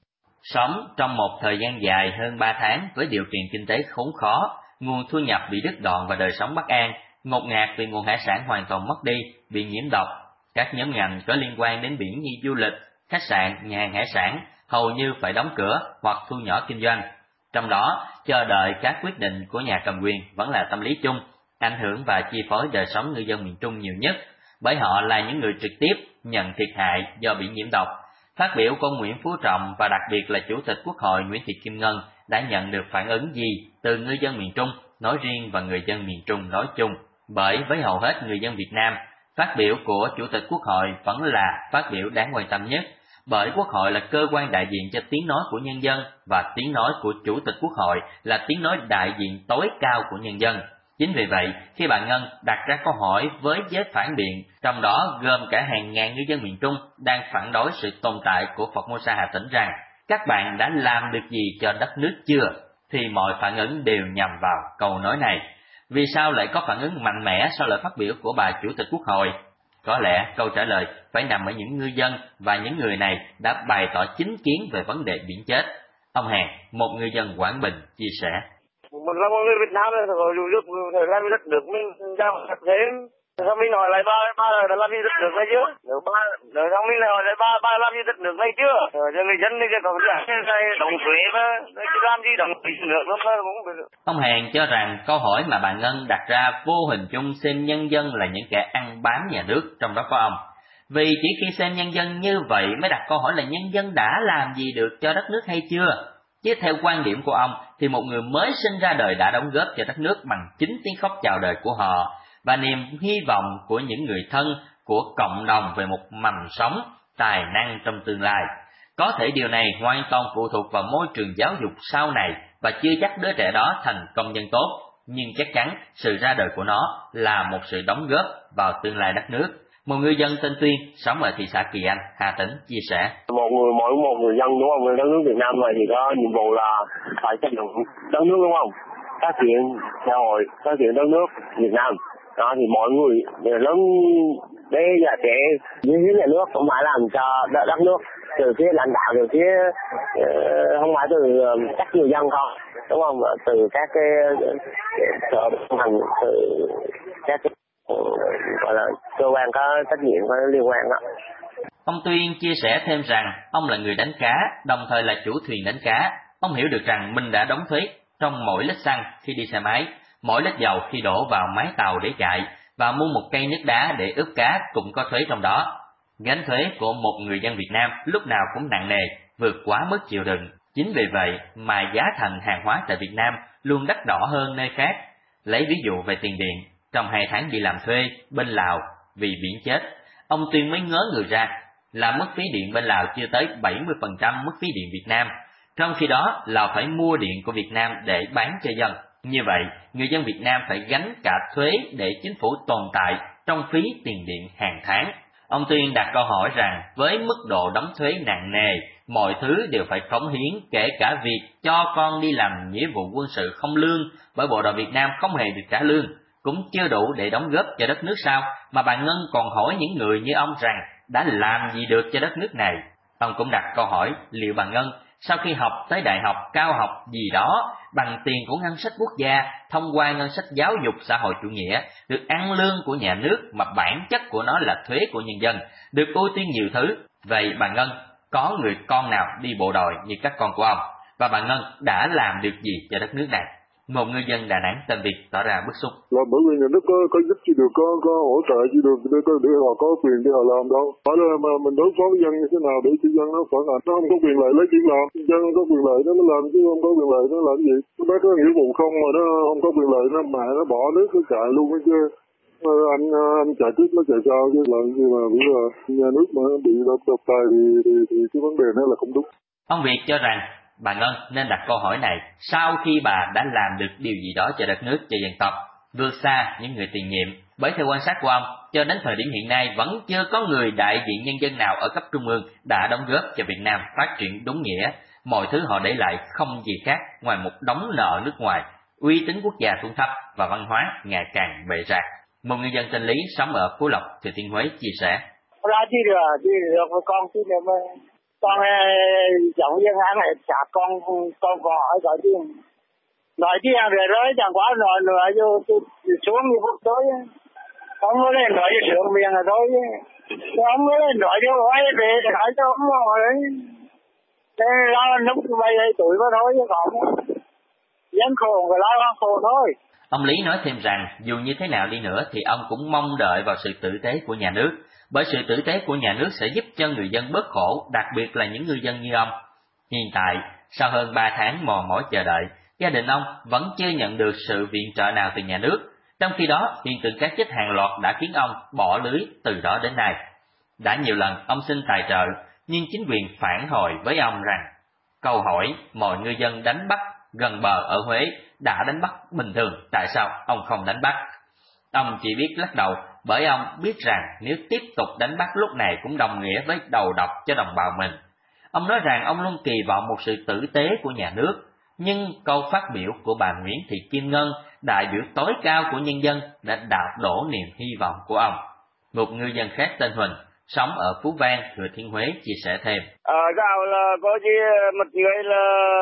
Sống trong một thời gian dài hơn 3 tháng với điều kiện kinh tế khốn khó, nguồn thu nhập bị đứt đoạn và đời sống bất an, ngột ngạt vì nguồn hải sản hoàn toàn mất đi, bị nhiễm độc. Các nhóm ngành có liên quan đến biển như du lịch, khách sạn, nhà hàng hải sản hầu như phải đóng cửa hoặc thu nhỏ kinh doanh. Trong đó, chờ đợi các quyết định của nhà cầm quyền vẫn là tâm lý chung, ảnh hưởng và chi phối đời sống ngư dân miền Trung nhiều nhất, bởi họ là những người trực tiếp nhận thiệt hại do bị nhiễm độc. Phát biểu của Nguyễn Phú Trọng và đặc biệt là Chủ tịch Quốc hội Nguyễn Thị Kim Ngân đã nhận được phản ứng gì từ ngư dân miền Trung nói riêng và người dân miền Trung nói chung. Bởi với hầu hết người dân Việt Nam, phát biểu của Chủ tịch Quốc hội vẫn là phát biểu đáng quan tâm nhất, bởi Quốc hội là cơ quan đại diện cho tiếng nói của nhân dân và tiếng nói của Chủ tịch Quốc hội là tiếng nói đại diện tối cao của nhân dân. Chính vì vậy, khi bà Ngân đặt ra câu hỏi với giới phản biện, trong đó gồm cả hàng ngàn ngư dân miền Trung đang phản đối sự tồn tại của Formosa Hà Tĩnh rằng các bạn đã làm được gì cho đất nước chưa, thì mọi phản ứng đều nhằm vào câu nói này. Vì sao lại có phản ứng mạnh mẽ sau lời phát biểu của bà Chủ tịch Quốc hội? Có lẽ câu trả lời phải nằm ở những ngư dân và những người này đã bày tỏ chính kiến về vấn đề biển chết. Ông Hàn, một ngư dân Quảng Bình, chia sẻ. Mình là một người Việt Nam rồi dù giúp thời làm đất được mình ra một thật thế. Sao mình hỏi lại ba đã làm gì đất được này chưa? Rồi xong mình hỏi lại ba làm gì đất được này chưa? Rồi cho người dân thì còn cái đồng thuế mà cái làm gì đồng thuế được lắm cũng được. Ông Hàn cho rằng câu hỏi mà bà Ngân đặt ra vô hình chung xem nhân dân là những kẻ ăn bám nhà nước, trong đó có ông. Vì chỉ khi xem nhân dân như vậy mới đặt câu hỏi là nhân dân đã làm gì được cho đất nước hay chưa. Chứ theo quan điểm của ông thì một người mới sinh ra đời đã đóng góp cho đất nước bằng chính tiếng khóc chào đời của họ và niềm hy vọng của những người thân, của cộng đồng về một mầm sống, tài năng trong tương lai. Có thể điều này hoàn toàn phụ thuộc vào môi trường giáo dục sau này và chưa chắc đứa trẻ đó thành công dân tốt, nhưng chắc chắn sự ra đời của nó là một sự đóng góp vào tương lai đất nước. Một ngư dân tên Tuyên sống ở thị xã Kỳ Anh, Hà Tĩnh chia sẻ. Mỗi một người dân đúng không? Đất nước Việt Nam này thì có nhiệm vụ là phải xây dựng đất nước đúng không? Phát triển xã hội, phát triển đất nước Việt Nam. Đó thì mọi người lớn bé già trẻ dưới phía nhà nước cũng phải làm cho đất nước từ phía lãnh đạo, từ phía không phải từ các người dân không, đúng không? Từ các cái sở ngành, từ các cái gọi là cơ quan có trách nhiệm có liên quan đó. Ông Tuyên chia sẻ thêm rằng ông là người đánh cá, đồng thời là chủ thuyền đánh cá. Ông hiểu được rằng mình đã đóng thuế trong mỗi lít xăng khi đi xe máy, mỗi lít dầu khi đổ vào máy tàu để chạy, và mua một cây nước đá để ướp cá cũng có thuế trong đó. Gánh thuế của một người dân Việt Nam lúc nào cũng nặng nề, vượt quá mức chịu đựng. Chính vì vậy mà giá thành hàng hóa tại Việt Nam luôn đắt đỏ hơn nơi khác. Lấy ví dụ về tiền điện, trong 2 tháng đi làm thuê bên Lào vì biển chết, ông Tuyên mới ngớ người ra là mức phí điện bên Lào chưa tới 70% mức phí điện Việt Nam. Trong khi đó, Lào phải mua điện của Việt Nam để bán cho dân. Như vậy, người dân Việt Nam phải gánh cả thuế để chính phủ tồn tại trong phí tiền điện hàng tháng. Ông Tuyên đặt câu hỏi rằng với mức độ đóng thuế nặng nề, mọi thứ đều phải cống hiến, kể cả việc cho con đi làm nghĩa vụ quân sự không lương, bởi bộ đội Việt Nam không hề được trả lương, cũng chưa đủ để đóng góp cho đất nước sao, mà bà Ngân còn hỏi những người như ông rằng đã làm gì được cho đất nước này. Ông cũng đặt câu hỏi liệu bà Ngân sau khi học tới đại học, cao học gì đó bằng tiền của ngân sách quốc gia, thông qua ngân sách giáo dục xã hội chủ nghĩa, được ăn lương của nhà nước mà bản chất của nó là thuế của nhân dân, được ưu tiên nhiều thứ. Vậy bà Ngân có người con nào đi bộ đội như các con của ông? Và bà Ngân đã làm được gì cho đất nước này? Một ngư dân Đà Nẵng tên Việt tỏ ra bức xúc. Là bởi vì nhà nước có giúp chi được, có hỗ trợ chi được để họ có quyền để họ làm đâu. Phải là mà mình đối phó với dân như thế nào để cho dân nó phản ảnh, nó không có quyền lợi lấy chuyện làm, dân có quyền lợi nó mới làm, chứ không có quyền lợi nó làm gì. Nó bé có nghĩa vụ không mà nó không có quyền lợi, nó mà nó bỏ nước nó chạy luôn hết chứ. Anh chạy trước nó chạy sau chứ làm gì mà bây giờ nhà nước mà bị độc tài thì cái vấn đề đó là không đúng. Ông Việt cho rằng bà Ngân nên đặt câu hỏi này sau khi bà đã làm được điều gì đó cho đất nước, cho dân tộc, vượt xa những người tiền nhiệm. Bởi theo quan sát của ông, cho đến thời điểm hiện nay vẫn chưa có người đại diện nhân dân nào ở cấp trung ương đã đóng góp cho Việt Nam phát triển đúng nghĩa, mọi thứ họ để lại không gì khác ngoài một đống nợ nước ngoài, uy tín quốc gia xuống thấp và văn hóa ngày càng bệ rạc. Một người dân tên Lý sống ở Phú Lộc, Thừa Thiên Huế chia sẻ: Ra chi được với con chứ nếu mà con giống như ngã này chả con hỏi gọi chứ nói chứ hàng rồi chẳng quá nói nữa vô xuống như phút tối không có lên nói cho sướng miệng là thôi không có lên nói cho hỏi về để hỏi cho ông rồi thế lo lúc bây giờ tuổi mới thôi chứ còn dân khổ và lo khổ thôi. Ông Lý nói thêm rằng dù như thế nào đi nữa thì ông cũng mong đợi vào sự tử tế của nhà nước, bởi sự tử tế của nhà nước sẽ giúp cho người dân bớt khổ, đặc biệt là những người dân như ông. Hiện tại, sau hơn 3 tháng mòn mỏi chờ đợi, gia đình ông vẫn chưa nhận được sự viện trợ nào từ nhà nước. Trong khi đó, hiện tượng cá chết hàng loạt đã khiến ông bỏ lưới từ đó đến nay. Đã nhiều lần ông xin tài trợ, nhưng chính quyền phản hồi với ông rằng câu hỏi mọi ngư dân đánh bắt gần bờ ở Huế đã đánh bắt bình thường, tại sao ông không đánh bắt? Ông chỉ biết lắc đầu, bởi ông biết rằng nếu tiếp tục đánh bắt lúc này cũng đồng nghĩa với đầu độc cho đồng bào mình. Ông nói rằng ông luôn kỳ vọng một sự tử tế của nhà nước, nhưng câu phát biểu của bà Nguyễn Thị Kim Ngân, đại biểu tối cao của nhân dân, đã đạp đổ niềm hy vọng của ông. Một ngư dân khác tên Huỳnh, sống ở Phú Vang, Thừa Thiên Huế chia sẻ thêm: Gạo là có gì một người là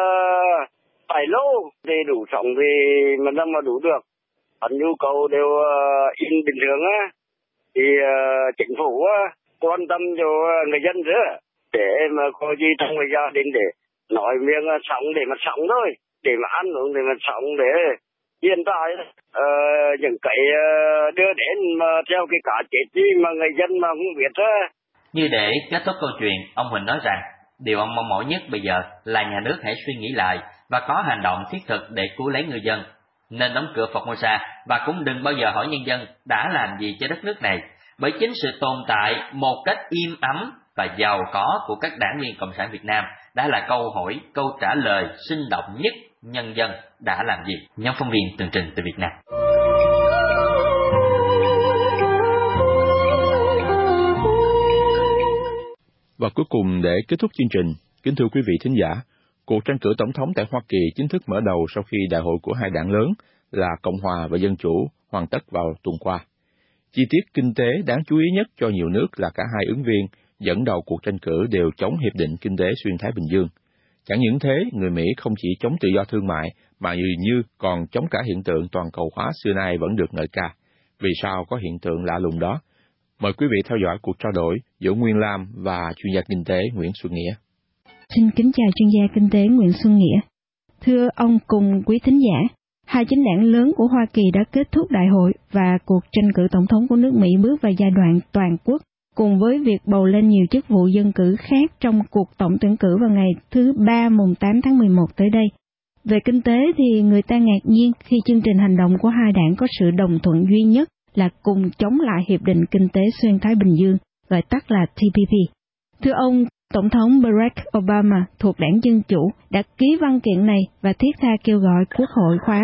7 lô thì đủ sống thì mình đang mà đủ được. Còn nhu cầu đều in bình thường á thì chính phủ quan tâm cho người dân nữa để mà có gì trong người gia đình để nói miệng sống để mà sống thôi, để mà ăn uống để mà sống để hiện tại những cái đưa đến mà theo cái cả chết gì mà người dân mà không biết á. Như để kết thúc câu chuyện, ông Huỳnh nói rằng điều ông mong mỏi nhất bây giờ là nhà nước hãy suy nghĩ lại và có hành động thiết thực để cứu lấy người dân. Nên đóng cửa Formosa và cũng đừng bao giờ hỏi nhân dân đã làm gì cho đất nước này, bởi chính sự tồn tại một cách im ắng và giàu có của các đảng viên Cộng sản Việt Nam đã là câu hỏi, câu trả lời sinh động nhất nhân dân đã làm gì. Nhóm phóng viên tường trình từ Việt Nam. Và cuối cùng để kết thúc chương trình, kính thưa quý vị thính giả, cuộc tranh cử tổng thống tại Hoa Kỳ chính thức mở đầu sau khi đại hội của hai đảng lớn là Cộng hòa và Dân chủ hoàn tất vào tuần qua. Chi tiết kinh tế đáng chú ý nhất cho nhiều nước là cả hai ứng viên dẫn đầu cuộc tranh cử đều chống Hiệp định Kinh tế Xuyên Thái Bình Dương. Chẳng những thế, người Mỹ không chỉ chống tự do thương mại, mà dường như còn chống cả hiện tượng toàn cầu hóa xưa nay vẫn được ngợi ca. Vì sao có hiện tượng lạ lùng đó? Mời quý vị theo dõi cuộc trao đổi giữa Nguyên Lam và chuyên gia kinh tế Nguyễn Xuân Nghĩa. Xin kính chào chuyên gia kinh tế Nguyễn Xuân Nghĩa. Thưa ông cùng quý thính giả, hai chính đảng lớn của Hoa Kỳ đã kết thúc đại hội và cuộc tranh cử tổng thống của nước Mỹ bước vào giai đoạn toàn quốc, cùng với việc bầu lên nhiều chức vụ dân cử khác trong cuộc tổng tuyển cử vào ngày thứ Ba mùng 8 tháng 11 tới đây. Về kinh tế thì người ta ngạc nhiên khi chương trình hành động của hai đảng có sự đồng thuận duy nhất là cùng chống lại Hiệp định Kinh tế Xuyên Thái Bình Dương, gọi tắt là TPP. Thưa ông, Tổng thống Barack Obama thuộc đảng Dân Chủ đã ký văn kiện này và thiết tha kêu gọi Quốc hội khóa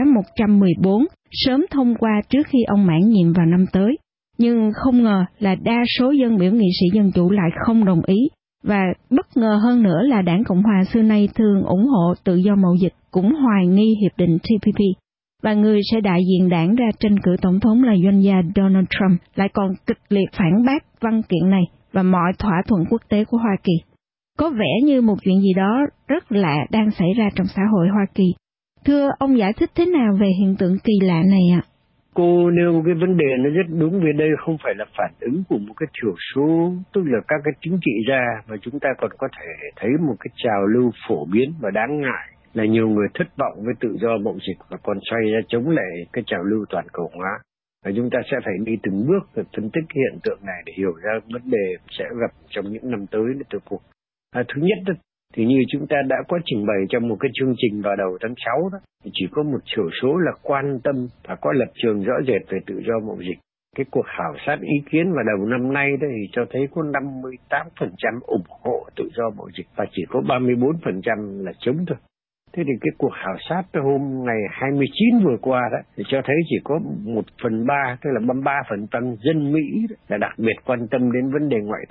114 sớm thông qua trước khi ông mãn nhiệm vào năm tới. Nhưng không ngờ là đa số dân biểu nghị sĩ Dân Chủ lại không đồng ý, và bất ngờ hơn nữa là đảng Cộng hòa xưa nay thường ủng hộ tự do mậu dịch cũng hoài nghi Hiệp định TPP. Và người sẽ đại diện đảng ra tranh cử tổng thống là doanh gia Donald Trump lại còn kịch liệt phản bác văn kiện này và mọi thỏa thuận quốc tế của Hoa Kỳ. Có vẻ như một chuyện gì đó rất lạ đang xảy ra trong xã hội Hoa Kỳ. Thưa ông, giải thích thế nào về hiện tượng kỳ lạ này ạ? Cô nêu cái vấn đề nó rất đúng, vì đây không phải là phản ứng của một cái thiểu số, tức là các cái chính trị gia, mà chúng ta còn có thể thấy một cái trào lưu phổ biến và đáng ngại là nhiều người thất vọng với tự do mậu dịch và còn xoay ra chống lại cái trào lưu toàn cầu hóa. Và chúng ta sẽ phải đi từng bước để phân tích hiện tượng này để hiểu ra vấn đề sẽ gặp trong những năm tới nữa từ cuộc. Thứ nhất thì như chúng ta đã có trình bày trong một cái chương trình vào đầu tháng 6 đó, thì chỉ có một thiểu số là quan tâm và có lập trường rõ rệt về tự do mậu dịch. Cái cuộc khảo sát ý kiến vào đầu năm nay đó thì cho thấy có 58% ủng hộ tự do mậu dịch và chỉ có 34% là chống thôi. Thế thì cái cuộc khảo sát hôm ngày 29 vừa qua đó thì cho thấy chỉ có 1/3, tức là 33% dân Mỹ là đặc biệt quan tâm đến vấn đề ngoại thương.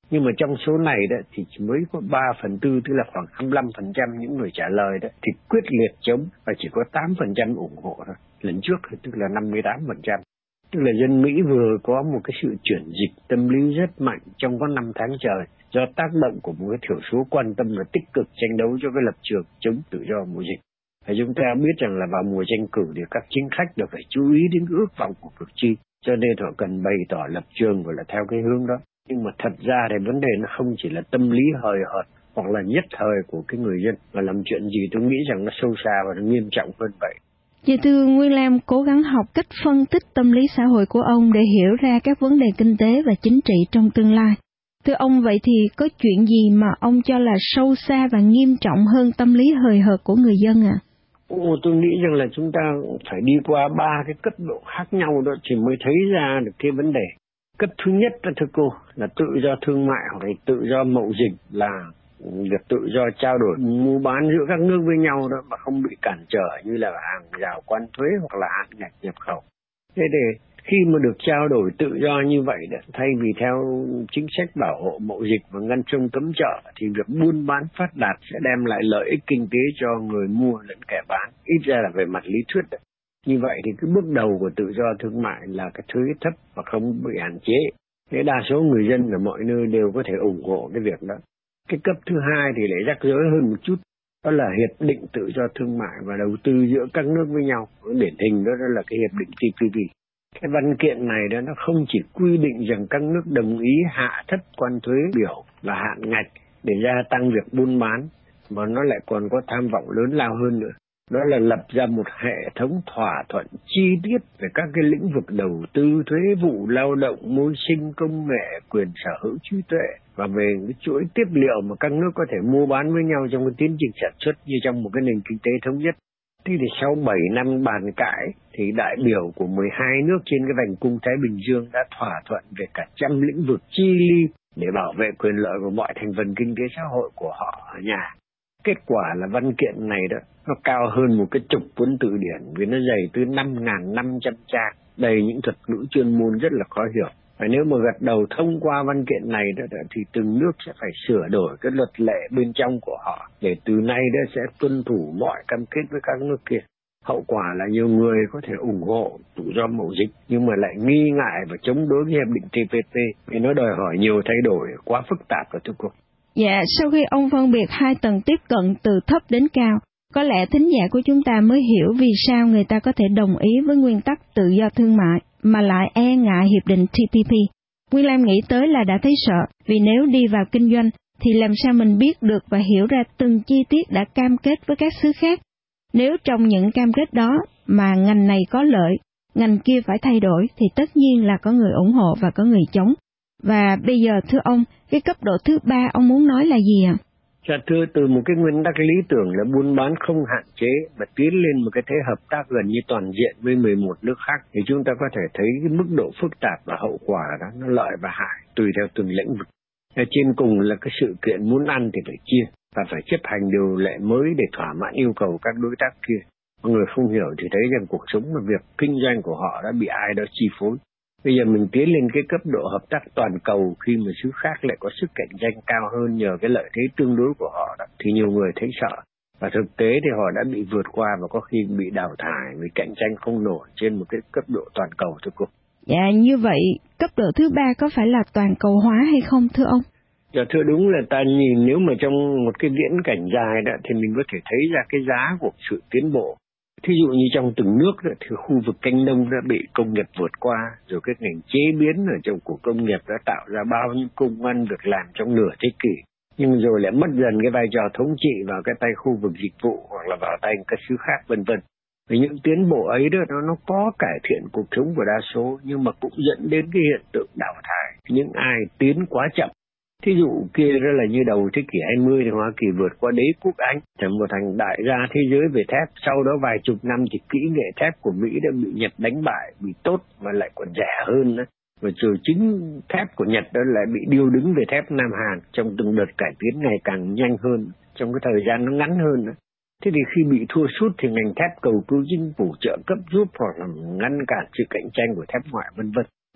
Nhưng mà trong số này đó thì chỉ mới có 3/4, tức là khoảng 25% những người trả lời đó thì quyết liệt chống, và chỉ có 8% ủng hộ thôi. Lần trước thì tức là 58%. Tức là dân Mỹ vừa có một cái sự chuyển dịch tâm lý rất mạnh trong có 5 tháng trời do tác động của một cái thiểu số quan tâm và tích cực tranh đấu cho cái lập trường chống tự do mùa dịch. Và chúng ta biết rằng là vào mùa tranh cử thì các chính khách đều phải chú ý đến ước vọng của cử tri, cho nên họ cần bày tỏ lập trường và là theo cái hướng đó. Nhưng mà thật ra thì vấn đề nó không chỉ là tâm lý hời hợt hoặc là nhất thời của cái người dân, mà làm chuyện gì tôi nghĩ rằng nó sâu xa và nó nghiêm trọng hơn vậy. Dạ thưa Nguyên Lam, cố gắng học cách phân tích tâm lý xã hội của ông để hiểu ra các vấn đề kinh tế và chính trị trong tương lai. Thưa ông, vậy thì có chuyện gì mà ông cho là sâu xa và nghiêm trọng hơn tâm lý hời hợt của người dân ạ? Tôi nghĩ rằng là chúng ta phải đi qua 3 cái cấp độ khác nhau đó thì mới thấy ra được cái vấn đề. Cấp thứ nhất đó, thưa cô, là tự do thương mại hoặc là tự do mậu dịch, là việc tự do trao đổi mua bán giữa các nước với nhau đó mà không bị cản trở như là hàng rào quan thuế hoặc là hạn ngạch nhập khẩu. Thế để khi mà được trao đổi tự do như vậy đó, thay vì theo chính sách bảo hộ mậu dịch và ngăn sông cấm chợ, thì việc buôn bán phát đạt sẽ đem lại lợi ích kinh tế cho người mua lẫn kẻ bán, ít ra là về mặt lý thuyết đó. Như vậy thì cái bước đầu của tự do thương mại là cái thuế thấp và không bị hạn chế. Thế đa số người dân ở mọi nơi đều có thể ủng hộ cái việc đó. Cái cấp thứ hai thì lại rắc rối hơn một chút, đó là hiệp định tự do thương mại và đầu tư giữa các nước với nhau. Điển hình đó là cái hiệp định TPP. Cái văn kiện này đó nó không chỉ quy định rằng các nước đồng ý hạ thấp quan thuế biểu và hạn ngạch để gia tăng việc buôn bán, mà nó lại còn có tham vọng lớn lao hơn nữa. Đó là lập ra một hệ thống thỏa thuận chi tiết về các cái lĩnh vực đầu tư, thuế vụ, lao động, môi sinh, công nghệ, quyền sở hữu trí tuệ và về cái chuỗi tiếp liệu mà các nước có thể mua bán với nhau trong cái tiến trình sản xuất như trong một cái nền kinh tế thống nhất. Thế thì sau 7 năm bàn cãi thì đại biểu của 12 nước trên cái vành cung Thái Bình Dương đã thỏa thuận về cả trăm lĩnh vực chi ly để bảo vệ quyền lợi của mọi thành phần kinh tế xã hội của họ ở nhà. Kết quả là văn kiện này đó nó cao hơn một cái chục cuốn từ điển vì nó dày tới 5.500 trang, đầy những thuật ngữ chuyên môn rất là khó hiểu. Và nếu mà gật đầu thông qua văn kiện này đó thì từng nước sẽ phải sửa đổi cái luật lệ bên trong của họ để từ nay đó sẽ tuân thủ mọi cam kết với các nước kia. Hậu quả là nhiều người có thể ủng hộ tự do mậu dịch nhưng mà lại nghi ngại và chống đối với hiệp định TPP vì nó đòi hỏi nhiều thay đổi quá phức tạp rồi thưa cô. Dạ, sau khi ông phân biệt hai tầng tiếp cận từ thấp đến cao, có lẽ thính giả của chúng ta mới hiểu vì sao người ta có thể đồng ý với nguyên tắc tự do thương mại mà lại e ngại hiệp định TPP. Nguyên Lam nghĩ tới là đã thấy sợ, vì nếu đi vào kinh doanh thì làm sao mình biết được và hiểu ra từng chi tiết đã cam kết với các xứ khác. Nếu trong những cam kết đó mà ngành này có lợi, ngành kia phải thay đổi thì tất nhiên là có người ủng hộ và có người chống. Và bây giờ thưa ông, cái cấp độ thứ 3 ông muốn nói là gì ạ? Dạ thưa, từ một cái nguyên tắc lý tưởng là buôn bán không hạn chế và tiến lên một cái thế hợp tác gần như toàn diện với 11 nước khác thì chúng ta có thể thấy cái mức độ phức tạp và hậu quả đó nó lợi và hại tùy theo từng lĩnh vực. Trên cùng là cái sự kiện muốn ăn thì phải chia và phải chấp hành điều lệ mới để thỏa mãn yêu cầu các đối tác kia. Mọi người không hiểu thì thấy rằng cuộc sống và việc kinh doanh của họ đã bị ai đó chi phối. Bây giờ mình tiến lên cái cấp độ hợp tác toàn cầu khi mà xứ khác lại có sức cạnh tranh cao hơn nhờ cái lợi thế tương đối của họ đó, thì nhiều người thấy sợ. Và thực tế thì họ đã bị vượt qua và có khi bị đào thải vì cạnh tranh không nổi trên một cái cấp độ toàn cầu thưa cô. Dạ, như vậy cấp độ thứ 3 có phải là toàn cầu hóa hay không thưa ông? Dạ thưa, đúng là ta nhìn nếu mà trong một cái viễn cảnh dài đó thì mình có thể thấy ra cái giá của sự tiến bộ. Thí dụ như trong từng nước đó, thì khu vực canh nông đã bị công nghiệp vượt qua, rồi cái ngành chế biến ở trong của công nghiệp đã tạo ra bao nhiêu công ăn việc làm trong nửa thế kỷ. Nhưng rồi lại mất dần cái vai trò thống trị vào cái tay khu vực dịch vụ hoặc là vào tay các xứ khác vân vân. Vì những tiến bộ ấy đó nó có cải thiện cuộc sống của đa số nhưng mà cũng dẫn đến cái hiện tượng đào thải những ai tiến quá chậm. Thí dụ kia đó là như đầu thế kỷ 20 thì Hoa Kỳ vượt qua đế quốc Anh trở thành đại gia thế giới về thép. Sau đó vài chục năm thì kỹ nghệ thép của Mỹ đã bị Nhật đánh bại, bị tốt và lại còn rẻ hơn nữa. Và rồi chính thép của Nhật đó lại bị điêu đứng về thép Nam Hàn trong từng đợt cải tiến ngày càng nhanh hơn, trong cái thời gian nó ngắn hơn nữa. Thế thì khi bị thua sút thì ngành thép cầu cứu chính phủ trợ cấp giúp hoặc là ngăn cản sự cạnh tranh của thép ngoại vân vân.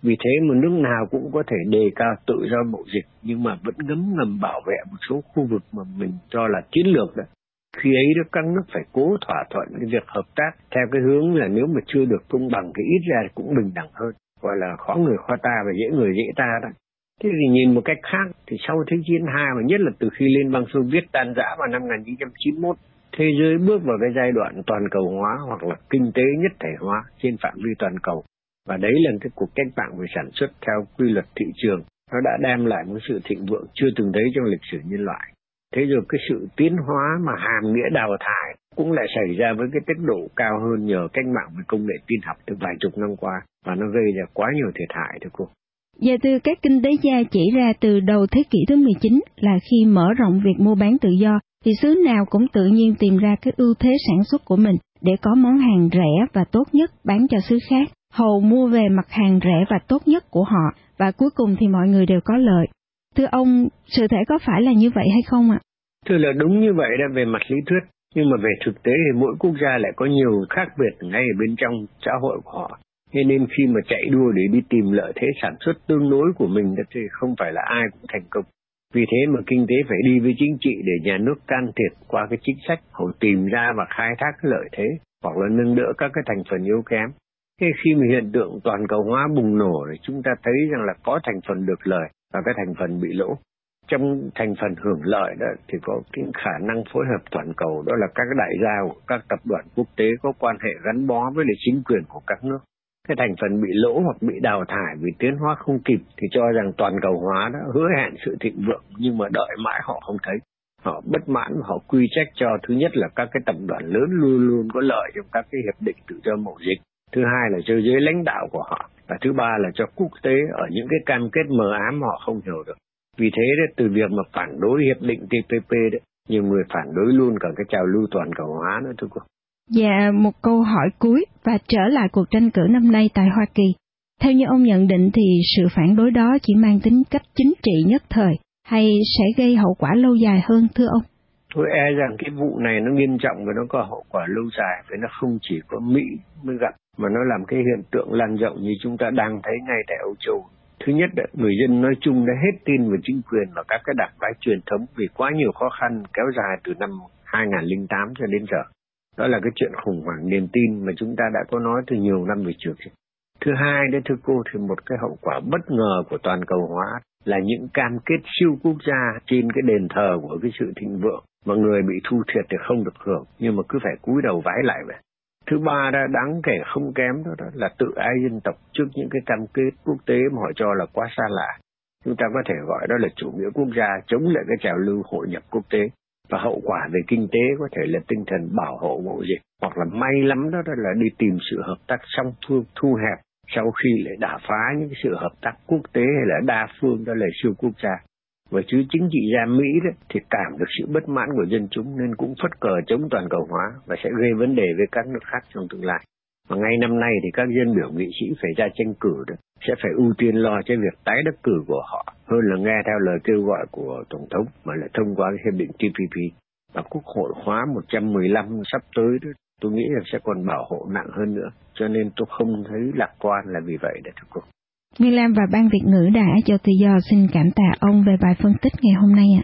Vì thế mà nước nào cũng có thể đề cao tự do mậu dịch, nhưng mà vẫn ngấm ngầm bảo vệ một số khu vực mà mình cho là chiến lược đó. Khi ấy đó, các nước phải cố thỏa thuận cái việc hợp tác theo cái hướng là nếu mà chưa được công bằng thì ít ra cũng bình đẳng hơn, gọi là khó người khó ta và dễ người dễ ta đó. Thế thì nhìn một cách khác thì sau Thế chiến II và nhất là từ khi Liên bang Xô Viết tan rã vào năm 1991, thế giới bước vào cái giai đoạn toàn cầu hóa hoặc là kinh tế nhất thể hóa trên phạm vi toàn cầu. Và đấy là cái cuộc cách mạng về sản xuất theo quy luật thị trường. Nó đã đem lại một sự thịnh vượng chưa từng thấy trong lịch sử nhân loại. Thế rồi cái sự tiến hóa mà hàm nghĩa đào thải cũng lại xảy ra với cái tốc độ cao hơn nhờ cách mạng về công nghệ tin học từ vài chục năm qua. Và nó gây ra quá nhiều thiệt hại thưa cô. Và từ các kinh tế gia chỉ ra từ đầu thế kỷ thứ 19 là khi mở rộng việc mua bán tự do, thì xứ nào cũng tự nhiên tìm ra cái ưu thế sản xuất của mình để có món hàng rẻ và tốt nhất bán cho xứ khác, hầu mua về mặt hàng rẻ và tốt nhất của họ, và cuối cùng thì mọi người đều có lợi. Thưa ông, sự thể có phải là như vậy hay không ạ? Thưa là đúng như vậy đó về mặt lý thuyết, nhưng mà về thực tế thì mỗi quốc gia lại có nhiều khác biệt ngay ở bên trong xã hội của họ. Thế nên khi mà chạy đua để đi tìm lợi thế sản xuất tương đối của mình thì không phải là ai cũng thành công. Vì thế mà kinh tế phải đi với chính trị để nhà nước can thiệp qua cái chính sách hầu tìm ra và khai thác cái lợi thế hoặc là nâng đỡ các cái thành phần yếu kém. Thế khi mà hiện tượng toàn cầu hóa bùng nổ thì chúng ta thấy rằng là có thành phần được lợi và cái thành phần bị lỗ. Trong thành phần hưởng lợi đó thì có cái khả năng phối hợp toàn cầu, đó là các đại gia của các tập đoàn quốc tế có quan hệ gắn bó với lại chính quyền của các nước. Cái thành phần bị lỗ hoặc bị đào thải vì tiến hóa không kịp thì cho rằng toàn cầu hóa đã hứa hẹn sự thịnh vượng, nhưng mà đợi mãi họ không thấy. Họ bất mãn và họ quy trách cho thứ nhất là các cái tập đoàn lớn luôn luôn có lợi trong các cái hiệp định tự do mậu dịch. Thứ hai là cho giới lãnh đạo của họ. Và thứ ba là cho quốc tế ở những cái cam kết mờ ám họ không hiểu được. Vì thế đó, từ việc mà phản đối hiệp định TPP đó, nhiều người phản đối luôn cả cái trào lưu toàn cầu hóa nữa thưa cô. Dạ, một câu hỏi cuối và trở lại cuộc tranh cử năm nay tại Hoa Kỳ. Theo như ông nhận định thì sự phản đối đó chỉ mang tính cách chính trị nhất thời hay sẽ gây hậu quả lâu dài hơn thưa ông? Tôi e rằng cái vụ này nó nghiêm trọng và nó có hậu quả lâu dài, vì nó không chỉ có Mỹ mới gặp mà nó làm cái hiện tượng lan rộng như chúng ta đang thấy ngay tại Âu Châu. Thứ nhất, người dân nói chung đã hết tin vào chính quyền và các cái đảng phái truyền thống vì quá nhiều khó khăn kéo dài từ năm 2008 cho đến giờ. Đó là cái chuyện khủng hoảng niềm tin mà chúng ta đã có nói từ nhiều năm về trước. Thứ hai, đấy thưa cô, thì một cái hậu quả bất ngờ của toàn cầu hóa là những cam kết siêu quốc gia trên cái đền thờ của cái sự thịnh vượng mà người bị thu thiệt thì không được hưởng, nhưng mà cứ phải cúi đầu vái lại vậy. Thứ ba đã đáng kể không kém đó là tự ái dân tộc trước những cái cam kết quốc tế mà họ cho là quá xa lạ. Chúng ta có thể gọi đó là chủ nghĩa quốc gia chống lại cái trào lưu hội nhập quốc tế. Và hậu quả về kinh tế có thể là tinh thần bảo hộ mậu dịch, hoặc là may lắm đó là đi tìm sự hợp tác song phương thu hẹp sau khi lại đả phá những sự hợp tác quốc tế hay là đa phương, đó là siêu quốc gia. Và chứ chính trị gia Mỹ đó thì cảm được sự bất mãn của dân chúng nên cũng phất cờ chống toàn cầu hóa và sẽ gây vấn đề với các nước khác trong tương lai. Và ngay năm nay thì các dân biểu nghị sĩ phải ra tranh cử đó, sẽ phải ưu tiên lo cho việc tái đắc cử của họ hơn là nghe theo lời kêu gọi của Tổng thống mà lại thông qua cái hiệp định TPP. Và Quốc hội khóa 115 sắp tới đó, tôi nghĩ là sẽ còn bảo hộ nặng hơn nữa. Cho nên tôi không thấy lạc quan là vì vậy đấy thưa cô. Nguyên Lam và Ban Việt ngữ Đài Á Châu Tự Do xin cảm tạ ông về bài phân tích ngày hôm nay ạ.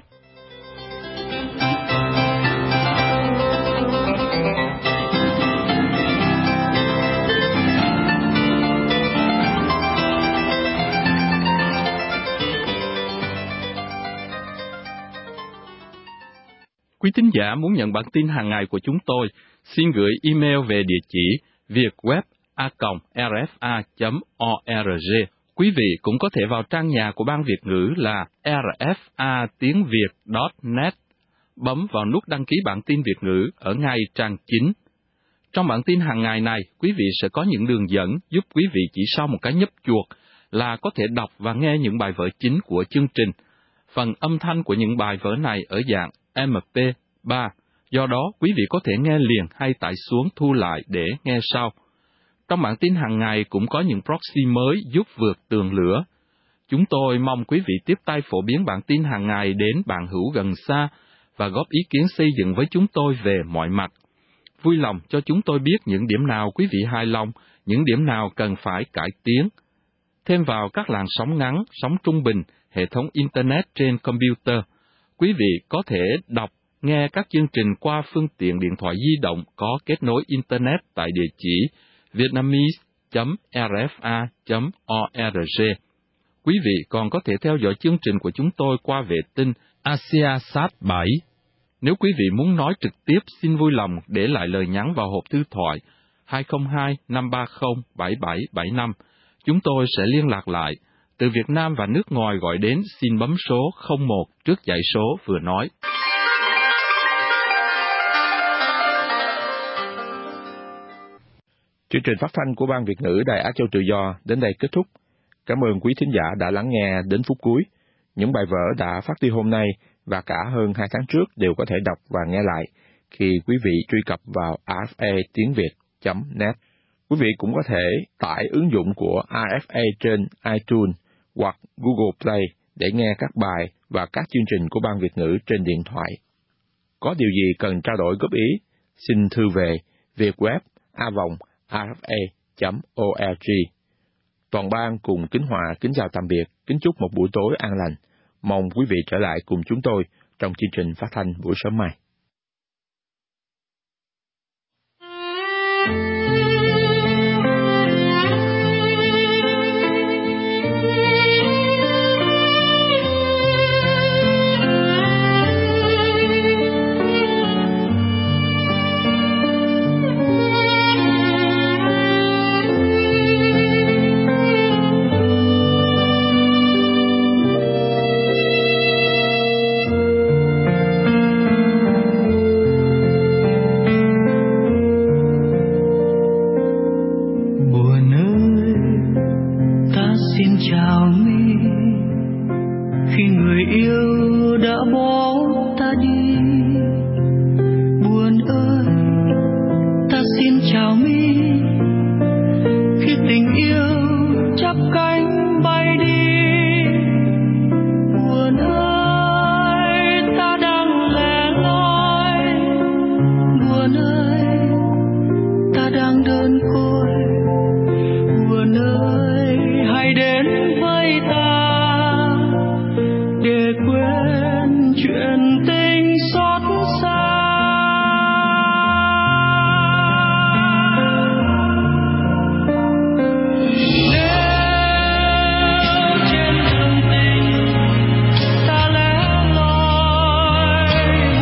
Quý thính giả muốn nhận bản tin hàng ngày của chúng tôi, xin gửi email về địa chỉ vietweb@rfa.org. Quý vị cũng có thể vào trang nhà của Ban Việt ngữ là rfa.tiếng.việt.net, bấm vào nút đăng ký bản tin Việt ngữ ở ngay trang chính. Trong bản tin hàng ngày này, quý vị sẽ có những đường dẫn giúp quý vị chỉ sau một cái nhấp chuột là có thể đọc và nghe những bài vở chính của chương trình. Phần âm thanh của những bài vở này ở dạng MP3, do đó quý vị có thể nghe liền hay tải xuống thu lại để nghe sau. Trong bản tin hàng ngày cũng có những proxy mới giúp vượt tường lửa. Chúng tôi mong quý vị tiếp tay phổ biến bản tin hàng ngày đến bạn hữu gần xa và góp ý kiến xây dựng với chúng tôi về mọi mặt. Vui lòng cho chúng tôi biết những điểm nào quý vị hài lòng, những điểm nào cần phải cải tiến. thêm vào các làn sóng ngắn, sóng trung bình, hệ thống Internet trên computer. Quý vị có thể đọc, nghe các chương trình qua phương tiện điện thoại di động có kết nối Internet tại địa chỉ vietnamese.rfa.org. Quý vị còn có thể theo dõi chương trình của chúng tôi qua vệ tinh AsiaSat 7. Nếu quý vị muốn nói trực tiếp, xin vui lòng để lại lời nhắn vào hộp thư thoại 202-530-7775. Chúng tôi sẽ liên lạc lại. Từ Việt Nam và nước ngoài gọi đến, xin bấm số 01 trước dãy số vừa nói. Chương trình phát thanh của Ban Việt ngữ Đài Á Châu Tự Do đến đây kết thúc. Cảm ơn quý thính giả đã lắng nghe đến phút cuối. Những bài vở đã phát đi hôm nay và cả hơn 2 tháng trước đều có thể đọc và nghe lại khi quý vị truy cập vào rfa.tiếng.việt.net. Quý vị cũng có thể tải ứng dụng của RFA trên iTunes hoặc Google Play để nghe các bài và các chương trình của Ban Việt ngữ trên điện thoại. Có điều gì cần trao đổi góp ý, xin thư về vietweb@rfa.org. Toàn ban cùng kính hòa kính chào tạm biệt, kính chúc một buổi tối an lành. Mong quý vị trở lại cùng chúng tôi trong chương trình phát thanh buổi sớm mai.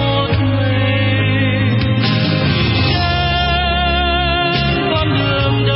Đường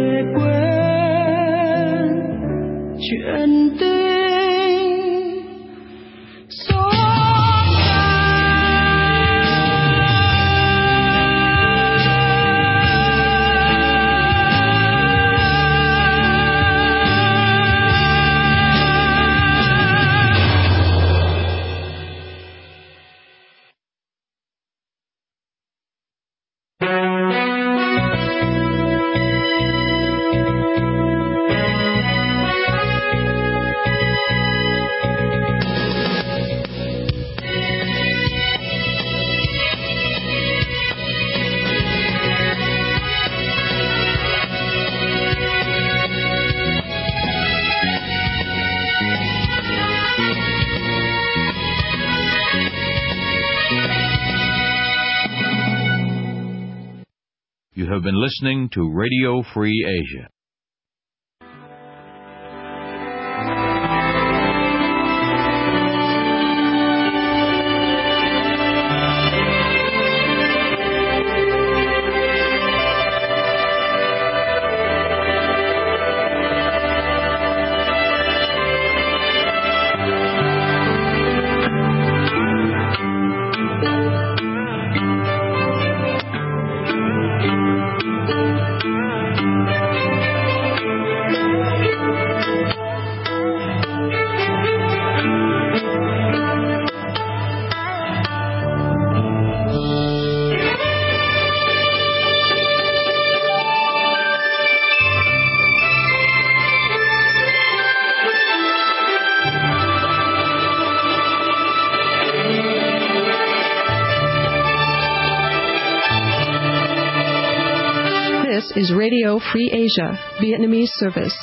để quên chuyện tình xót You have been listening to Radio Free Asia. This is Radio Free Asia, Vietnamese service.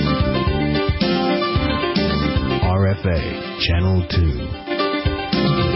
Channel 2.